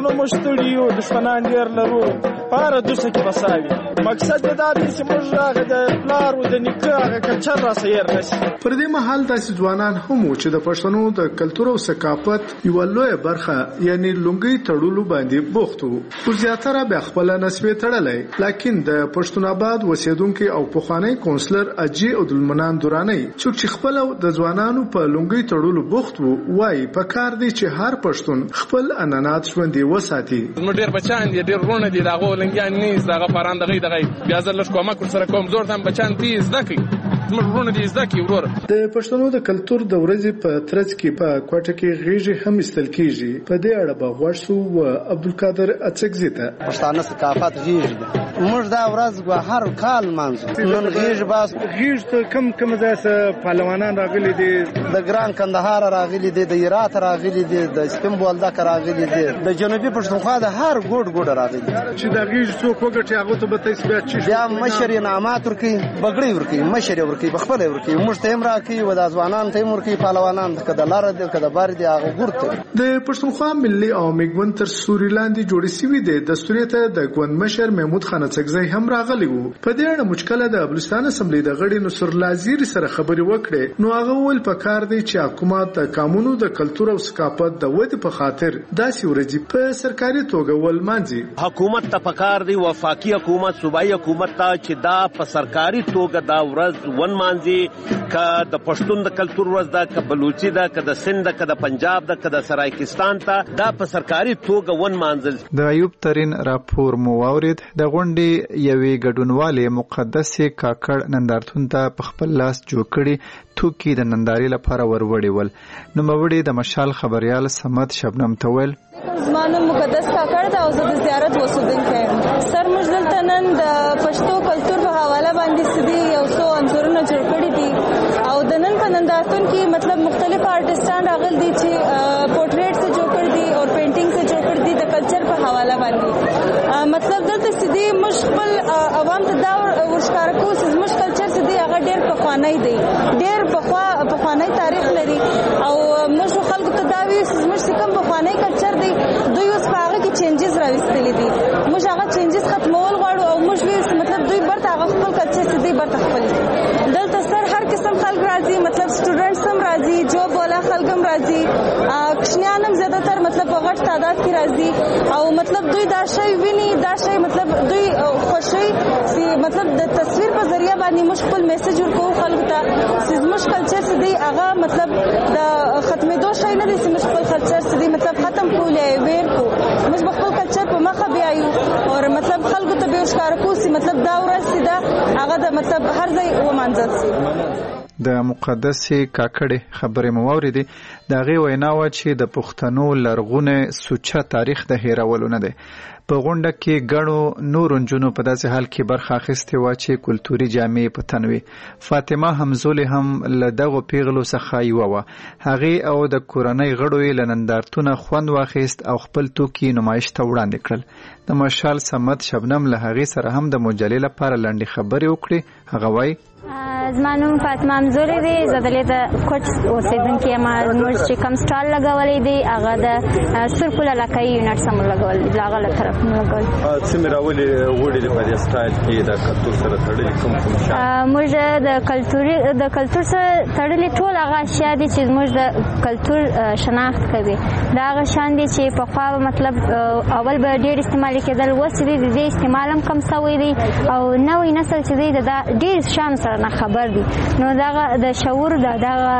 تلو مشتړي او دشمنان ډیر لرو پاره دوسه کې بساوي مقصد دا دی چې موږ هغه د پلار او د نیکه هغه کلچر را سیر نشي. پر دې مهال داسې ځوانان هم وو چې د پښتنو د کلتور او ثقافت یو لوی برخه یعنی لونګي تړلو باندې بوخت وو. خو زیاتره به خپل نسبه تړلې، لکن د پښتون آباد وسیدونکو او پخوانی کونسلر اجي عبدالمنان دوراني چې خپل د ځوانانو په لونګي تړلو بوخت وو وای په کار دی چې هر پښتون خپل انانات ژوندۍ وساتي. موږ ډیر بچان دي ډیر رونه دي دغه لنګیان نه دغه پراندغې دغه بیا ځل لږ کومه کول سره کوم زور تم بچان دي زده کوي موږ رونه دي زده کوي ورور. د پښتنو د کلتور د ورځې په ترڅ کې په کوټه کې غیږي هم استل کیږي. په دې اړه به غوښتو و عبدالقادر اڅکزي ته پښتانه ثقافت غیږي موږ دا ورځ هر کال مانځو نن غیږ باس غیږ ته کم کم ځای پهلوانان راغلي دي د ګران کندهار راغلي دي د هرات راغلي دي د سپین بولدک راغلي دي د جنوبي پښتونخوا د هر ګوډ ګوډ راغلي چې د غیږ څوک وګټي هغه ته به تاسو بیا چې بیا مشر انعامات ورکي بغړی ورکي مشر ورکي بخپل ورکي موږ ته هم راکي و د ځوانان ته ورکي پهلوانان کده لار دي کده بار دي هغه ګورته. د پښتونخوا ملي او میګون تر سوري لاندې جوړې سوي دي. دستوري ته د ګوند مشر محمود خان اڅکزی هم راغلی وو. په دې اړه مشکله د بلوچستان اسمبلی د غړي نصر لازیر سره خبرې وکړې نو هغه ول په کار دی چې حکومت د قانونو د کلتور او ثقافت د ودې په خاطر داسې ورځي په سرکاري توګه ولمانځي. حکومت ته پکار دی وفاقي حکومت صوبایي حکومت ته چې دا په سرکاري توګه دا ورځ ونمانځي ک د پښتون د کلتور ورځ دا ک بلوچي دا ک د سند ک د پنجاب دا ک د سرایکستان ته دا په سرکاري توګه ونمانځل. د ایوب ترين راپور مو واورید. د غونډې یوې ګډونوالې مقدس کاکړ نندارتون ته په خپل لاس جوړ کړي توکي د ننداري لپاره وروړي ول. نو موړي د مشال خبريال سمت شبنم تول زمانو مقدس کاکړ دا او د زیارت وسودونکو سر مجدل تنن د پښتو کلتور په حواله باندې سدي یو څو انځورونه جوړ کړي دي او د نن په نندارتون کې مطلب مختلف آرټستان راغلي دي چې پورټریټ څخه جوړ کړي دي او پینټینګ څخه جوړ کړي دي د کلچر په حواله باندې. مطلب دلته سدي مشخل عوام ته دا ورشکار کو چې مش کلچر سدي هغه ډېر پخوانی دی ډېر پخوا پخوانی تاریخ لري او مش خلکو ته دا وی چې مش کوم پخوانی کلچر دی دوی اوس په هغه کې چینجز راوستلې دي. موږ هغه چینجز ختمول غواړو او موږ وی مطلب دوی برته هغه خپل کلچر سدي برته خپل دلته سر هر قسم خلک راځي مطلب سټوډنټس هم راځي جوب والا خلک هم راځي کشنیان هم زیاته تر مطلب په غټ تعداد کې راځي او مطلب دوی دا شی ویني دا شی مطلب دوی خوشي سي مطلب د تصویر په ذریعہ باندې موږ خپل میسج ورکو خلکو ته چې موږ کلچر سدي هغه مطلب د ختمېدو شی نه دي چې موږ خپل کلچر سدي مطلب ختم کولې ویر کو موږ خپل کلچر په مخه بیايو او مطلب خلکو ته به ښکار کو چې مطلب دا ورځ سیده هغه د مطلب هر ځای ومانځل سي. د مقدس کاکړې خبرې مو واورېدې. د هغې وینا وه چې د پښتنو لرغونی سوچه تاریخ د هېرولو نه دی. په غونډه کې ګڼو نورو نجونو په داسې حال کې برخه اخیستې وه چې کلتوري جامې په تن وي. فاطمه همزولې هم له دغو پیغلو څخه یوه وه. هغې او د کورنۍ غړو یې له نندارتونه خوند واخیست او خپل توکي نمایش ته وړاندې کړل. د مشال سمت شبنم له هغې سره هم د مجلې لپاره لنډې خبرې وکړې. هغه وایي زما نوم فاطمه همزولې دی. زه دلته کوټ اوسېدونکې یم. موږ چې کوم سټال لګولی دی هغه د سور پل علاقایي یونټ سم لګولی دی هغه له طرف نه لګولی. څومره راولې وړې دي په دې سټایل کې د کلتور سره تړلي کوم کوم شیان؟ موږ د کلتوري د کلتور سره تړلي ټول هغه اشیا دي چې موږ د کلتور شناخت کوي. دا هغه شیان دي چې پخوا مطلب اول به ډېر استعمال کېدل اوس چې دی د دې استعمال هم کم سوی دی او نوی نسل چې دی د ډېر شیانو سره نه خبر دي. نو دغه د شعور د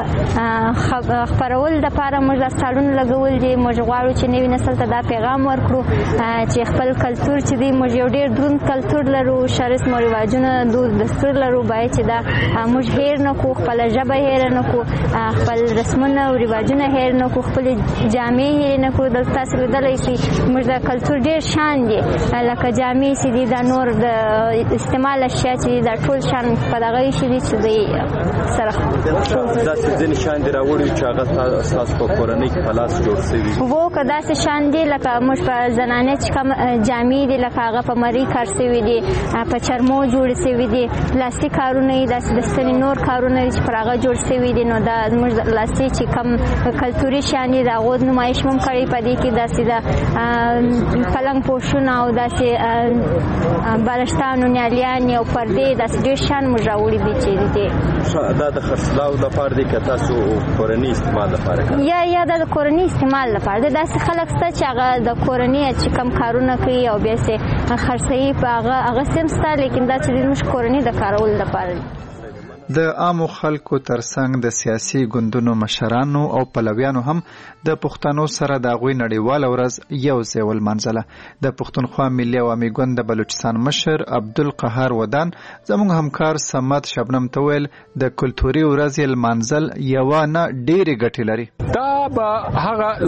دغه خبرول لپاره موږ د سټالونو لګول دي. موږ غواړو چې نوی نسل ته دا پیغام ورکړو چې خپل کلتور چې دی موږ یو ډېر دروند کلتور لرو ښه رسم او رواجونه دود دستور لرو باید چې دا موږ هیر نه کړو خپله ژبه هیر نه کړو خپل رسمونه او رواجونه هیر نه کړو خپلې جامې هیر نه کړو. دلته تاسو لیدلی شئ موږ د کلتور ډېر شان دي لکه جامې چې دي دا نور د استعمال اشیا چې دا ټول شان په دغه وایي شي چې دوی سره داسې ځینې شیان دې راوړي چې هغه ستاسو په کورنۍ کې په لاس جوړ شوي وو که داسې شیان دي لکه موږ په زنانه چې کوم جامې دي لکه هغه په مرۍ کار شوي دي په چرمو جوړ شوي دي لاسي کارونه یې داسې د ستنې نور کارونه چې پر هغه جوړ شوي دي نو دا زموږ لاسي چې کوم کلتوري شیان دي د هغو نمایش هم کړی په دې کې داسې د پلنګ پوشونه او داسې بالښتانو نیالیانې او پردې داسې ډېر شیان موږ راوړي دي چې دي دا د خرڅلاو لپاره دي که تاسو کورني استعمال لپاره کوي یا یا د کورني استعمال لپاره د داسې خلک شته چې هغه د کورني چې کم کارونه کوي او بیا یې خرڅوي په هغه هغه سیم شته لیکن دا چې زموږ کورني د کارولو لپاره د عامو خلکو ترڅنګ د سیاسي ګوندونو مشرانو او پلویانو هم د پښتنو سره د هغوی نړیواله ورځ یو ځای ولمانځله. د پښتونخوا ملي عوامي ګوند د بلوچستان مشر عبدالقهار ودان زموږ همکار صمد شبنم ته ویل د کلتوري ورځې لمانځل یوه نه ډېرې ګټې لري. دا به هغه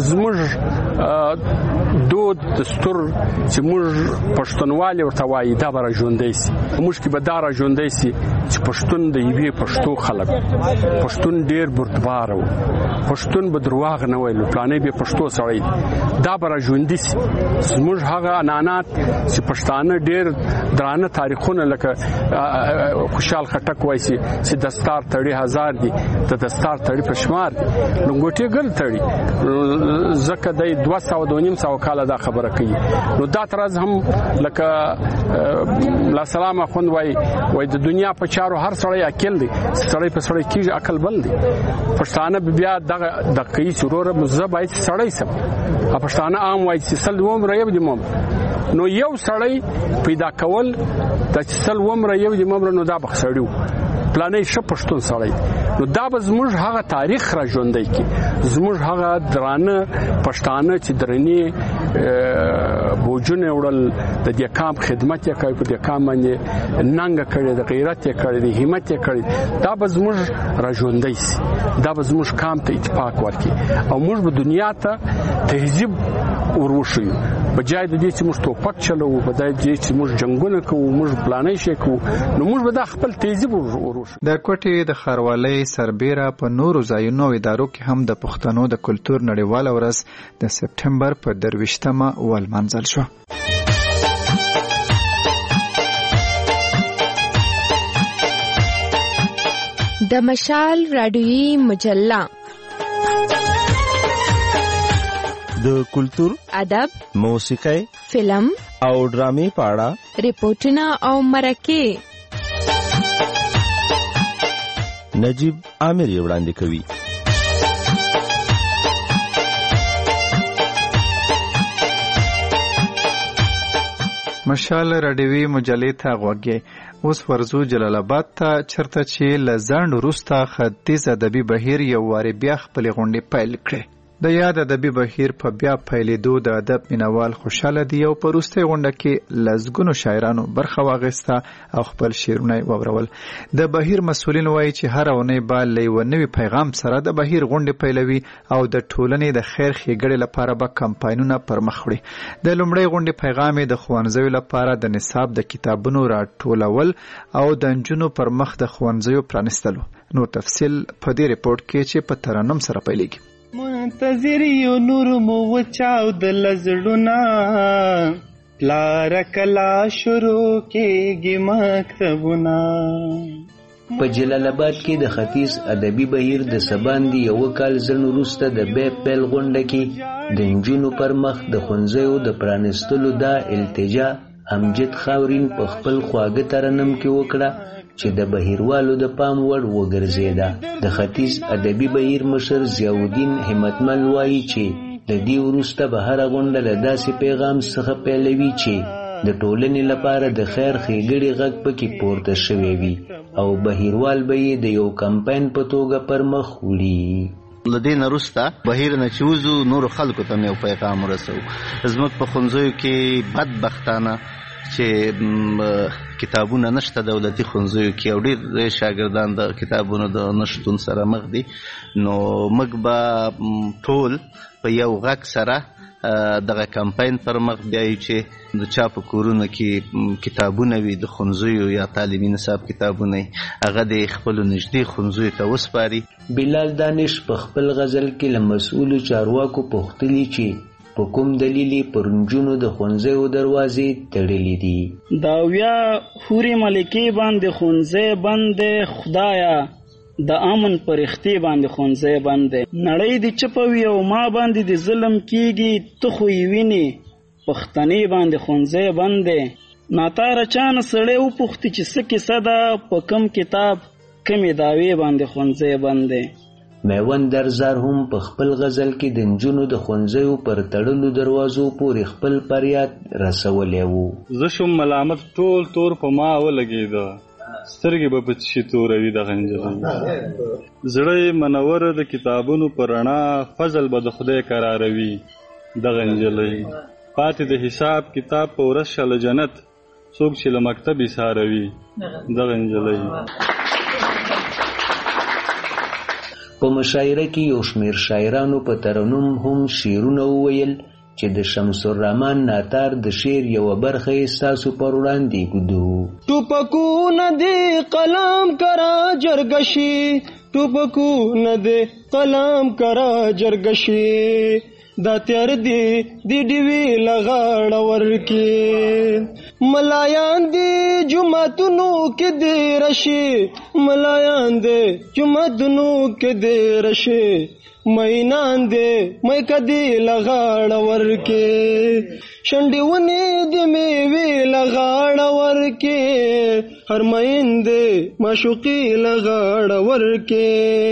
زموږ دود دستور چې موږ پښتونوالي ورته وایي دا به راژوندی سي. موږ کې به دا راژوندی سي چې پښتون د یوې پښتو خلک پښتون ډېر بردبار و پښتون به درواغ نه ویل پلانې به پښتو سړی دا به راژوندي سي. زموږ هغه عنعنات چې پښتانه ډېر درانه تاریخونه لکه خوشحال خټک وایي چې دستار تړي هزار دي د دستار تړي په شمار دي لنګوټې ګل تړي ځکه دی دوه سوه دوه نیم سوه کاله دا خبره کوي. نو دا ترز هم لکه لا سلام اخوند وایي وایي د دنیا په چارو هر سړی عقل دی سړی په سړی کېږي عقل بل دی. پښتانه بیا دغه د کوي چې وروره زه باید سړی سم پښتانه عام وایي چې سل ومره یو دي مم نو یو سړی پیدا کول د سل ومره یو دي ممره نو دا به سړی پلانې شه پښتون سړی نو دا به زموږ هغه تاریخ را ژوندی کی زموږ هغه درانه پښتانه چې درنې بوجونه وړل د دې کام خدمت یې کوي په دې کام باندې ننګ کړي د غیرت یې کړي د همت یې کړي دا به زموږ را ژوندی سي دا به زموږ کام ته اتفاق ورکړي او موږ به دنیا ته تهذیب وروښیو بجای د دې چې موږ ټوپک چلو بجای د دې چې موږ جنگونه کوو موږ پلانې شي کوو نو موږ به د خپل تهذیب وروښیو. د کوټې د ښاروالۍ سربیره په نورو ځایونو او ادارو کې هم د پښتنو د کلتور نړیواله ورځ د سپټمبر په درویشتمه ولمانځل شو. د مشال راډیویي مجله د کلتور، ادب، موسیقي، فلم او ډرامې په اړه ریپورتونه او مرکې نجیب عامر یې وړاندې کوي. مشال راډیوي مجلې ته غوږی اوس ورزو جلال آباد ته چرته چې له ځنډ وروسته ختیځ ادبي بهیر یو وارې بیا خپلې غونډې پیل کړې. د یاد ادبي بهیر په بیا پیلېدو د ادب مینوال خوشحاله دي او په وروستۍ غونډه کې لسګونو شاعرانو برخه واخیسته او خپل شعرونه یې واورول. د بهیر مسؤلین وایي چې هره اونۍ به له یوه نوي پیغام سره د بهیر غونډې پیلوي او د ټولنې د خیر ښېګړې لپاره به کمپاینونه پرمخ وړي. د لومړۍ غونډې پیغام یې د ښوونځیو لپاره د نصاب د کتابونو راټولول او د نجونو پر مخ د ښوونځیو پرانیستلو. نور تفصیل په دې ریپورټ کې چې په ترنم سره پیلېږي. منتظر یو نور مو وچاو د لزړونه پلار کلا شروع کېږي مکتبونه. په جلال آباد کې د ختیځ ادبي بهیر د سباندې یو کال ځنډ وروسته د بیا پیل غونډه کې د نجونو پر مخ د ښوونځیو د پرانیستلو دا التجا امجد خاورین په خپل خواږه ترنم کې وکړه چې د بهیروالو د پام وړ وګرځېده. د ختیځ ادبي بهیر مشر ضیاءالدین همتمل وایي چې د دې وروسته به هره غونډه له داسې پیغام څخه پیلوي چې د ټولنې لپاره د خیر ښېګړې غږ پکې پورته شوی وي او بهیروال به یې د یو کمپاین په توګه پر مخ وړي. له دې نه وروسته بهیر نه چې وځو نورو خلکو ته یو پیغام ورسوو. زموږ په ښوونځیو کې بدبختانه چې کتابونه نشته دولتي ښوونځیو کې او ډېر شاګردان د کتابونو د نشتون سره مخ دي. نو موږ به ټول په یو غږ سره دغه کمپاین پر مخ بیایو چې د چا په کورونو کې کتابونه وي د ښوونځیو یا تعلیمي نصاب کتابونه هغه د خپلو نږدې ښوونځیو ته وسپاري. بلال دانش په خپل غزل کې له مسؤلو چارواکو پوښتلي چې په کوم دلیل پر نجونو د ښوونځیو دروازې تړلې دي. دا ویا حورې ملکې باندې ښوونځی بند دی، خدایا د امن پرښتې باندې ښوونځی بند دی. نړۍ دې چپه وي او ما باندې د ظلم کېږي، ته خو یې وینې پښتنې باندې ښوونځی بند دی. ناتاره چانه سړی وپوښتي چې څه کیسه ده، په کم کتاب کمې دعوې باندې ښوونځی بند دی. میوند درزار هم په خپل غزل کې د نجونو د ښوونځیو پر تړلو دروازو پورې خپل فریاد رسولی و. زه شوم ملامت ټول تور په ما ولګېده، سترګې به په څشي توروي دغه نجلۍ. زړه منوره د کتابونو په رڼا فضل به د خدای قراروي دغه نجلۍ. پاتې د حساب کتاب په ورځ شله جنت، څوک چې له مکتب ایساروي دغه نجلۍ. په مشاعره کې یو شمېر شاعرانو په ترنم هم شعرونه وویل چې د شمس الرحمن ناتار د شعر یوه برخه یې ستاسو پر وړاندې ږدو. ټوپکونه دې قلم کرا جرګشي، ټوپکونه دې قلم کرا جرګشي، دا تیار دی دی ډیوی لغاړه ورکی، ملایان دی جمعتونو کې دی رشي، ملایان دی جمعتونو کې دی رشي، مینان دی مې کدی لغاړه ورکی، شنډې ونې دی میوې لغاړه ورکی، هر مین دی معشوقي لغاړه ورکی.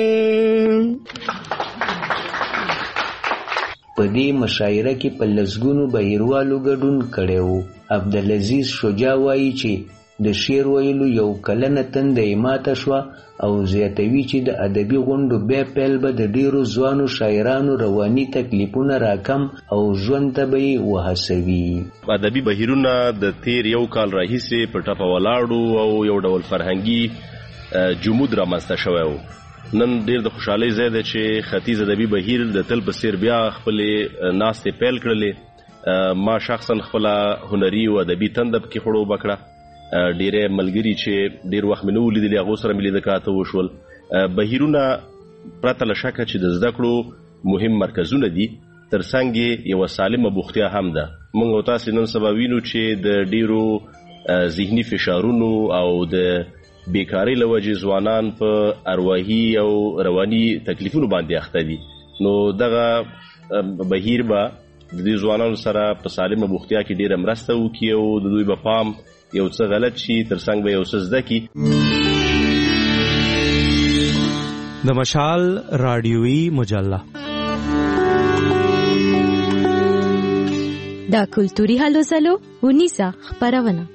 په دې مشاعره کې په لسګونو بهیروالو ګډون کړی و. عبدالعزیز شجاع وایي چې د شعر ویلو یو کلنه تنده یې ماته شوه او زیاتوي چې د ادبي غونډو بیا پیل به د ډېرو ځوانو شاعرانو رواني تکلیفونه راکم او ژوند ته به یې وهڅوي. ادبي بهیرونه د تیر یو کال راهیسې په ټپه ولاړو او یو ډول فرهنګي جمود رامنځته شوی و. نن ډیر د خوشحالۍ ځای دی چې ختیځ ادبي بهیر د تل په څېر بیا خپلې ناستې پیل کړلې. ما شخصا خپله هنري او ادبي تنده پکې خړوبه کړه. ډیری ملګري چې ډیر وخت مې نه و لیدلي هغو سره مې لیده کاته وشول. بهیرونه پرته له شکه چې د زده کړو مهم مرکزونه دي، تر څنګ یې یوه سالمه بوختیا هم ده. موږ او تاسې نن سبا وینو چې د ډیرو ذهني فشارونو او د بیکاری له وجې ځوانان په ارواحي او رواني تکلیفونو باندې اخته دي. نو دغه بهیر به د دې ځوانانو سره په سالمه بوختیا کې ډیره مرسته وکړي او د دوی به پام یو څه غلط شي، تر څنګ به یو څه زده کړي. د مشال رادیویي مجله دا کلتوري هلو ځلو ونیسه خپرونه.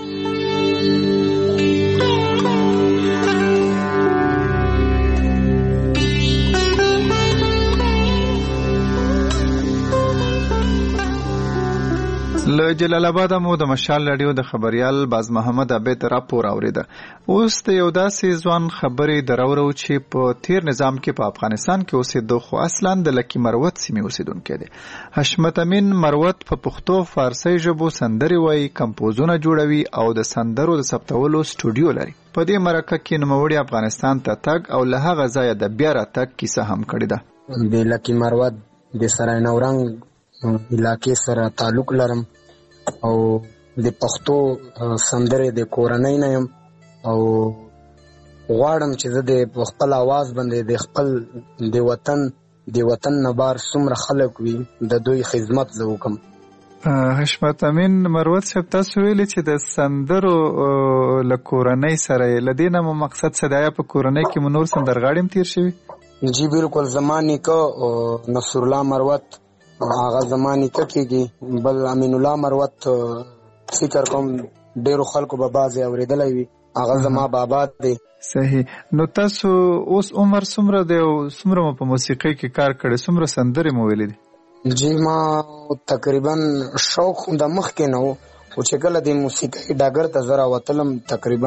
له جلال آباد مو د مشال رادیو د خبريال باز محمد عبید راپور اوریده. اوس د یو داسې ځوان خبرې درورو چې په تیر نظام کې په افغانستان کې اوسېدو خو اصلا د لکی مروت سیمې اوسېدونکی دی. حشمت امین مروت په پښتو فارسی ژبو سندرې وایي، کمپوزونه جوړوي او د سندرو د ثبتولو سټوډیو لري. په دې مرکه کې نوموړی افغانستان ته تګ او له هغه ځایه د بیا راتګ کیسه هم کړې ده. د لکی مروت د سرای نورنګ علاقې سره تعلق لرم او د پښتو سندرې د کورنۍ نه یم او غواړم چې زه د خپل آواز باندې د خپل د وطن د وطن نه بار څومره خلک وي د دوی خدمت زه وکړم. حشمت امین مروت صاحب، تاسو ویلي چې د سندرو له کورنۍ سره له دې نه مو مقصد څه دی؟ په کورنۍ کې مو نور سندرغاړي هم تیر شوي؟ جی بالکل. زما نیکه نصر الله مروت هغه زما نیکه کېږي، بل امین الله مروت فکر کوم ډېرو خلکو به بعضې اورېدلی وي، هغه زما بابا دی. صحیح. نو تاسو اوس عمر څومره دی او څومره مو په موسیقۍ کې کار کړی؟ څومره سندرې مو ویلي دي؟ جی ما تقریبا شوق د مخکې نه و، خو چې کله د موسیقۍ ډګر ته زه راوتلم تقریبا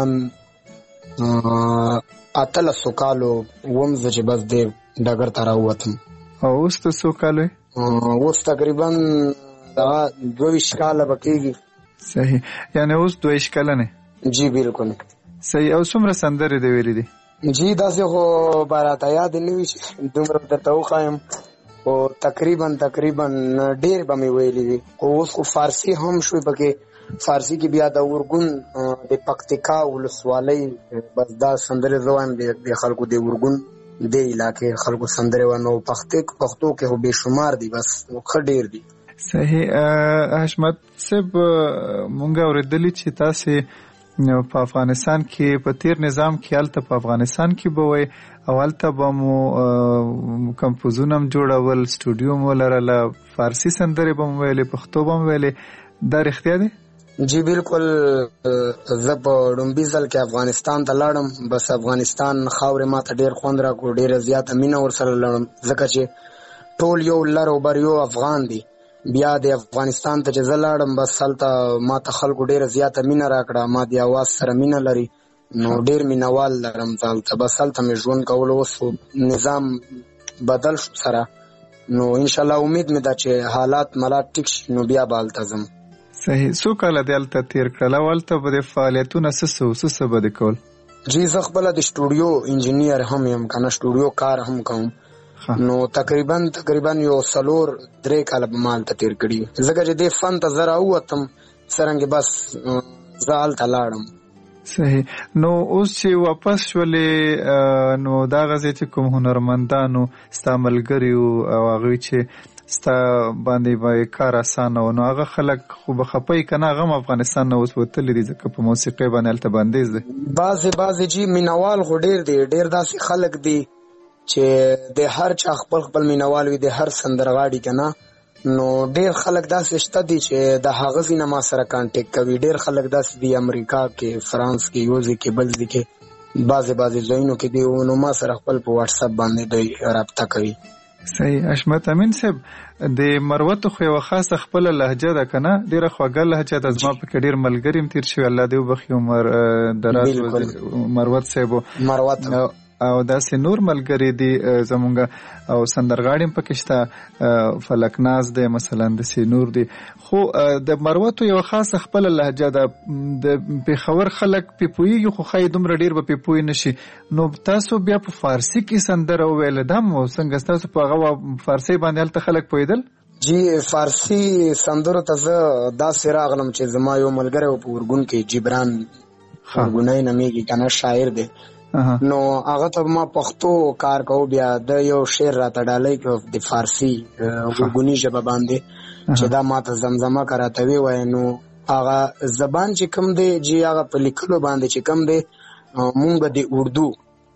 اتلسو کالو وم زه چې بس دې ډګر ته راووتم. او اوس ته څو کال وې؟ اوس تقریبا دغه دوه ویشت کاله به کېږي. صحیح، یعنې اوس دوه ویشت کلن یې؟ جی بالکل. صحیح. او څومره سندرې دې ویلې دي؟ جی داسې خو به راته یاد نه وي چې دومره درته وښایم، خو تقریبا تقریبا ډېر به مې ویلې وي. خو اوس خو فارسي هم شوې پکې. فارسي کې بیا د اورګون د پکتیکا ولسوالۍ بس دا سندرې زه وایم د خلکو د اورګون د علاقې خلکو سندرې وه، نو پښتو کې خو بې شمار دي، بس ښه ډېر دي. صحیح. حشمت صاحب مونږ اورېدلي چې تاسې په افغانستان کې په تیر نظام کې هلته په افغانستان کې به وئ او هلته به مو کمپوزونه هم جوړول، سټوډیو مو لرله، فارسي سندرې به مو ویلې، پښتو به مو ویلې. دا رښتیا دی؟ جی بالکل. زه په لومبي ځل کې افغانستان ته لاړم، بس افغانستان خاورې ما ته ډېر خوند راکړو، ډېره زیاته مینه ورسره لرم، ځکه چې ټول یو لر او بر یو افغان دی. بیا د افغانستان ته چې زه لاړم بس هلته ما ته خلکو ډېره زیاته مینه راکړه، ما د اواز سره مینه لري، نو ډېر مینوال لرم زه هلته. بس هلته مې ژوند کولو. اوس نظام بدل شو سره، نو انشاءالله امید مې ده چې حالات ملات ټیک شي نو بیا به هلته ځم. صحیح. څو کاله دې هلته تېر کړل او هلته به د فعالیتونه څه څه څه څه به دې کول؟ جی زه خپله د سټوډیو انجینیر هم یم که نه، سټوډیو کار هم کوم. نو تقریبا تقریبا یو څلور درې کاله به ما هلته تېر کړي، ځکه چې دې فن ته زه راووتم څرنګې بس زه هلته لاړم. صحیح. نو اوس چې واپس شولې نو دا غځې چې کوم هنرمندانو ستا ملګري وو او هغوی چې ستا باندې به کار اسانه و، نو هغه خلک خو به خفه یې که نه، هغه هم افغانستان نه اوس وتلي دي ځکه په موسیقۍ باندې هلته بندیز دی. بعضې بعضې جي مینوال خو ډېر دی، ډېر داسې خلک دي چې د هر چا خپل خپل مینوال وي، د هر سندرغاړي که نه، نو ډېر خلک داسې شته دي چې د هغه ځای نه ما سره کانټیکټ کوي. ډېر خلک داسې دي امریکا کې، فرانس کې، یو ځای کې بل ځای کې، بعضې بعضې ځایونو کې دي، نو ما سره خپل په واټساپ باندې دوی رابطه کوي. صحیح. حشمت امین صاحب د مروتو خو یوه خاصه خپله لهجه ده که نه، ډېره خوږه لهجه ده. زما پکې ډېر ملګري هم تېر شوي، الله دې وبخي، عمر دراز مروت صاحب مروت او داسې نور ملګري دي زمونږ، او سندرغاړي هم پکې شته، فلکناز دی مثلا، داسې نور دي. خو د مروتو یوه خاصه خپله لهجه ده. د پېښور خلک پې پوهېږي خو ښایي دومره ډېر به پې پوه نه شي. نو تاسو بیا په فارسي کې سندره وویله، دا مو څنګه ستاسو په هغه فارسي باندې هلته خلک پوهېدل؟ جی فارسي سندرو ته زه داسې راغلم چې زما یو ملګری و په اورګون کې، جبران اورګونی نومېږي که نه، شاعر دی، نو هغه ته ما پښتو کار کوو، بیا د یو شعر راته ډالۍ کړ د فارسي اورګوني ژبه باندې چې دا ما ته زمزمه که راته ووایه. نو هغه زبان چې کوم دی جی هغه په لیکلو باندې چې کوم دی مونږ د اردو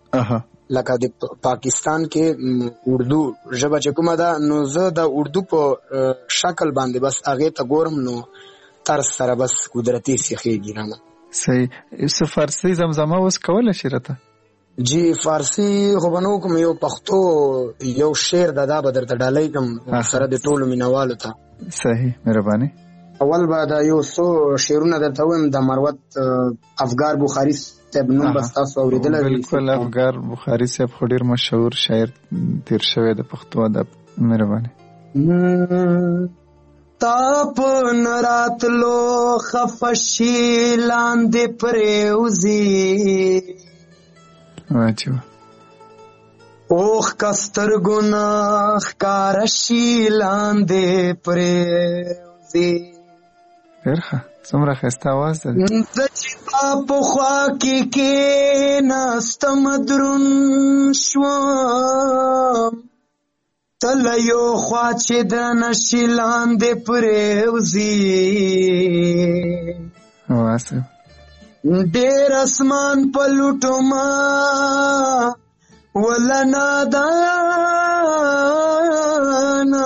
لکه د پاکستان کې اردو ژبه چې کومه ده، نو زه د اردو په شکل باندې بس هغې ته ګورم، نو طرز سره بس قدرتي سیخېږي رانه. صحیح. څه فارسي زمزمه اوس کولی شي راته؟ جی فارسي خو به نه وکړم، یو پښتو یو شعر ده، دا به درته ډالۍ کړم سره د ټولو مینوالو ته. صحیح، مهرباني. اول به دا یو څو شعرونه درته ووایم. د مروت افګار بخاري صاحب نوم به ستاسو اورېدلی وي. بالکل، افګار بخاري صاحب خو ډېر مشهور شاعر تېر شوی د پښتو ادب. مهرباني. تاپ نراتلو خفشی لاندې پریوزی، واچو اوخ کستر گناہ کارشی لاندې پریوزی. ډېرښه، څومره ښایسته آواز ده. د چې تا په خوا کې کېناستم دروند شوم، تل یو خوا چې د نشي لاندې پریوزي. ډېر اسمان په لوټو ما وله نادانا،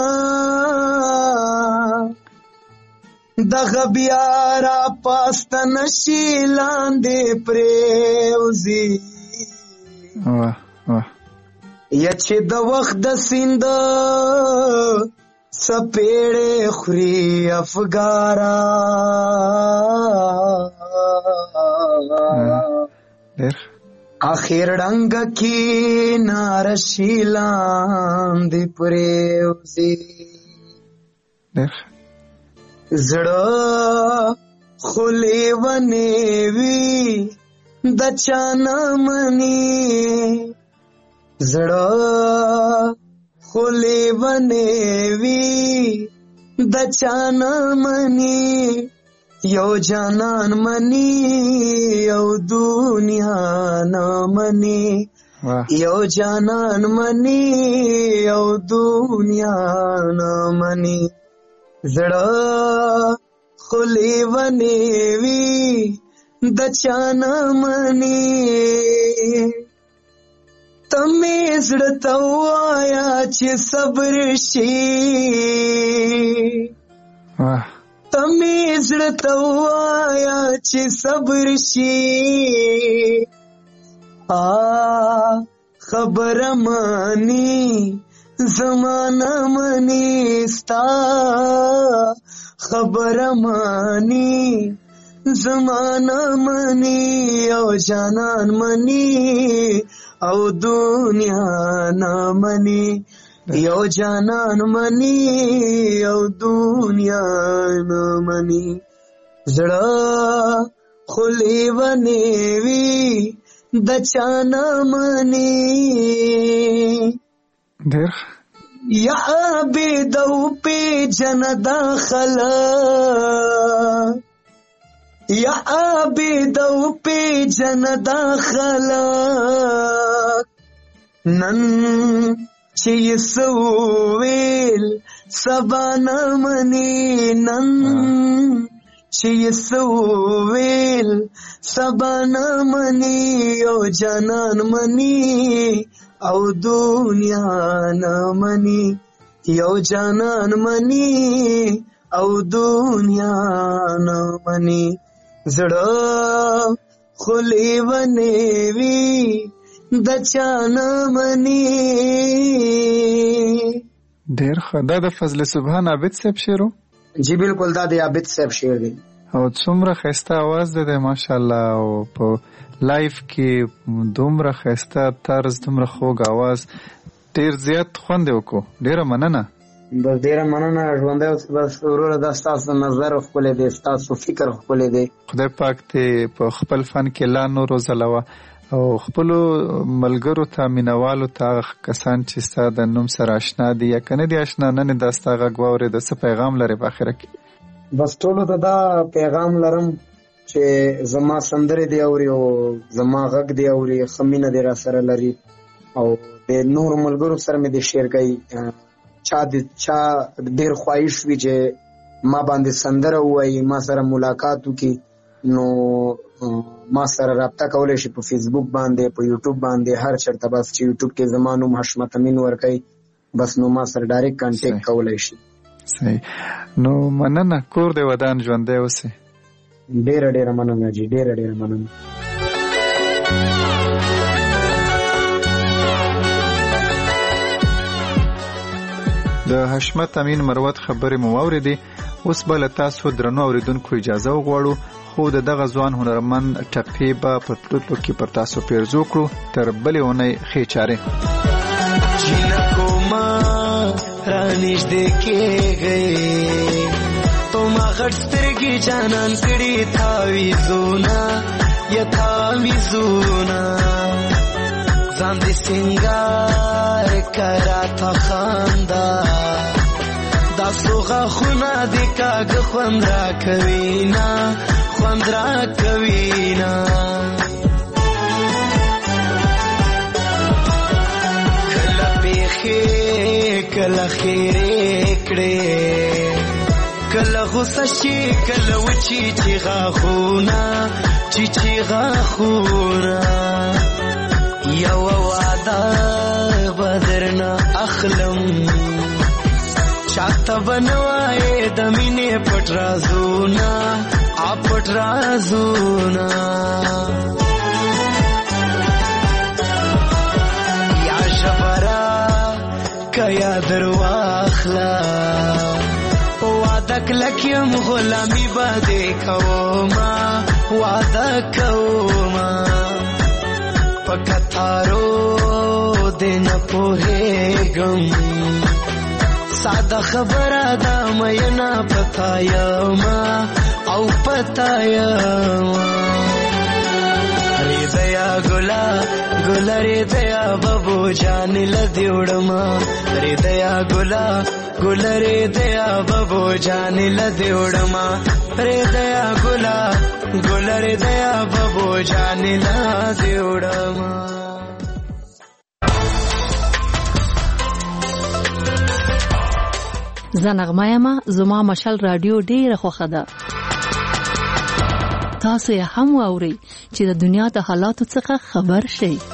دغه بیا را پاسته نشي لاندې پریوزي. واه واه. یا چې د وخت د سیند سپیڑے خوری افگارا آخر ڈنگ کی نارشیلان دی پریوزی زڑا خلی ونیوی دچانا منی زڑا خلی ونیوی دچانا منی یو جانان منی یو دنیا نا منی یو جانان منی یو دنیا نا منی زڑا خلی ونیوی دچانا منی تمی زڑتا وایا چی صبر شی تمی زڑتا وایا چی صبر شی آ خبر مانی زمانہ منی ستا خبر مانی زمانہ منی او جانان منی او دنیا نا منی یو جانان منی او دنیا نا منی زڑا خلی ونیوی دچانا منی دیر یا عبیدو پی جن داخلا یا عبیدو پی جن داخلا نن چی سویل سبانا منی نن چی سویل سبانا منی او جانان منی او دنیا نا منی یو جانان منی او دنیا نا منی زڑا خلی ونیوی دچانا منی. ډیر ښه. دا د فضل سبحان عابد صاحب شعر و؟ جی بالکل دا د عابد صاحب شعر دی. او څومره ښایسته اواز دی ماشاءالله، او په لایف کې دومره ښایسته طرز، دومره خوږ اواز، ډیر زیات خوند یې وکړو. ډیره مننه. بس ډیره مننه ژوندی اوس. بس وروره دا ستاسو نظر ښکلی دی، ستاسو فکر ښکلی دی. خدای پاک دې په خپل فن کې لا نور وځلوه او خپلو ملګرو ته، مینوالو ته، هغه کسان چې ستا د نوم سره اشنا دي یا که نه دي اشنا، نن یې دا ستا غږ واورېده، څه پیغام لرې په آخره کې؟ بس ټولو ته دا پیغام لرم چې زما سندرې دی اوري او زما غږ دی اوري، ښه مینه دی را سره لري، او د نورو ملګرو سره مې د شعر کوي. چا د چا ډېر خواهش وي چې ما باندې سندره ووایي، ما سره ملاقات وکړي، نو ما سره رابطه کولی شي په فیسبوک باندې، په یوټیوب باندې، هر چېرته بس چې یوټیوب کې زما نوم حشمت امین ورکوي، بس نو ما سره ډایرکټ کانټیکټ کولی شي. صحیح. نو مننه. کور دې ودان ژوندی اوسې. ډېره ډېره مننه جي، ډېره ډېره مننه. د حشمت امین مروت خبرې مو واورېدې. اوس به له تاسو درنو اورېدونکو اجازه وغواړو، خو د دغه ځوان هنرمند ټپې به په تلو کې پر تاسو پیرزو کړو. تر بلې اونۍ ښې چارې. جنکو ما رانږدې کېږئ، تو ما غټ سترګې جانان کړي تاویزونه یا تاویزونه، ځان دې سینګار کرا تا خندا، دا څو غاښونه دې کاږه خوند را کوي نه، خوند را کوي نه. کله پېښې کله خیرې کړې، کله غوسه شي کله وچي چې غاښونه، چې چې غاښونه، یوه وعده به درنه اخلم، چاته به نه وایې د مینې پټ رازونه، آ پټ رازونه. یا ژبره کیا درواخلا وعده کلکیم غلامی باندې کوما وعده کوما پکثارو دین پوهېږم ساده خبره ده مینا پتایما او پتایما ریدیا ګلا ګلا ریدیا بابو جان لدی وړما ریدیا ګلا ګلا ریدیا بابو جان لدی وړما ریدیا ګلا ګلا ریدیا بابو جان لدی وړما زنغمه یما زما مشال رادیو ډیره خوښه ده. تاسو یې هم واورئ چې د دنیا د حالاتو څخه خبر شئ.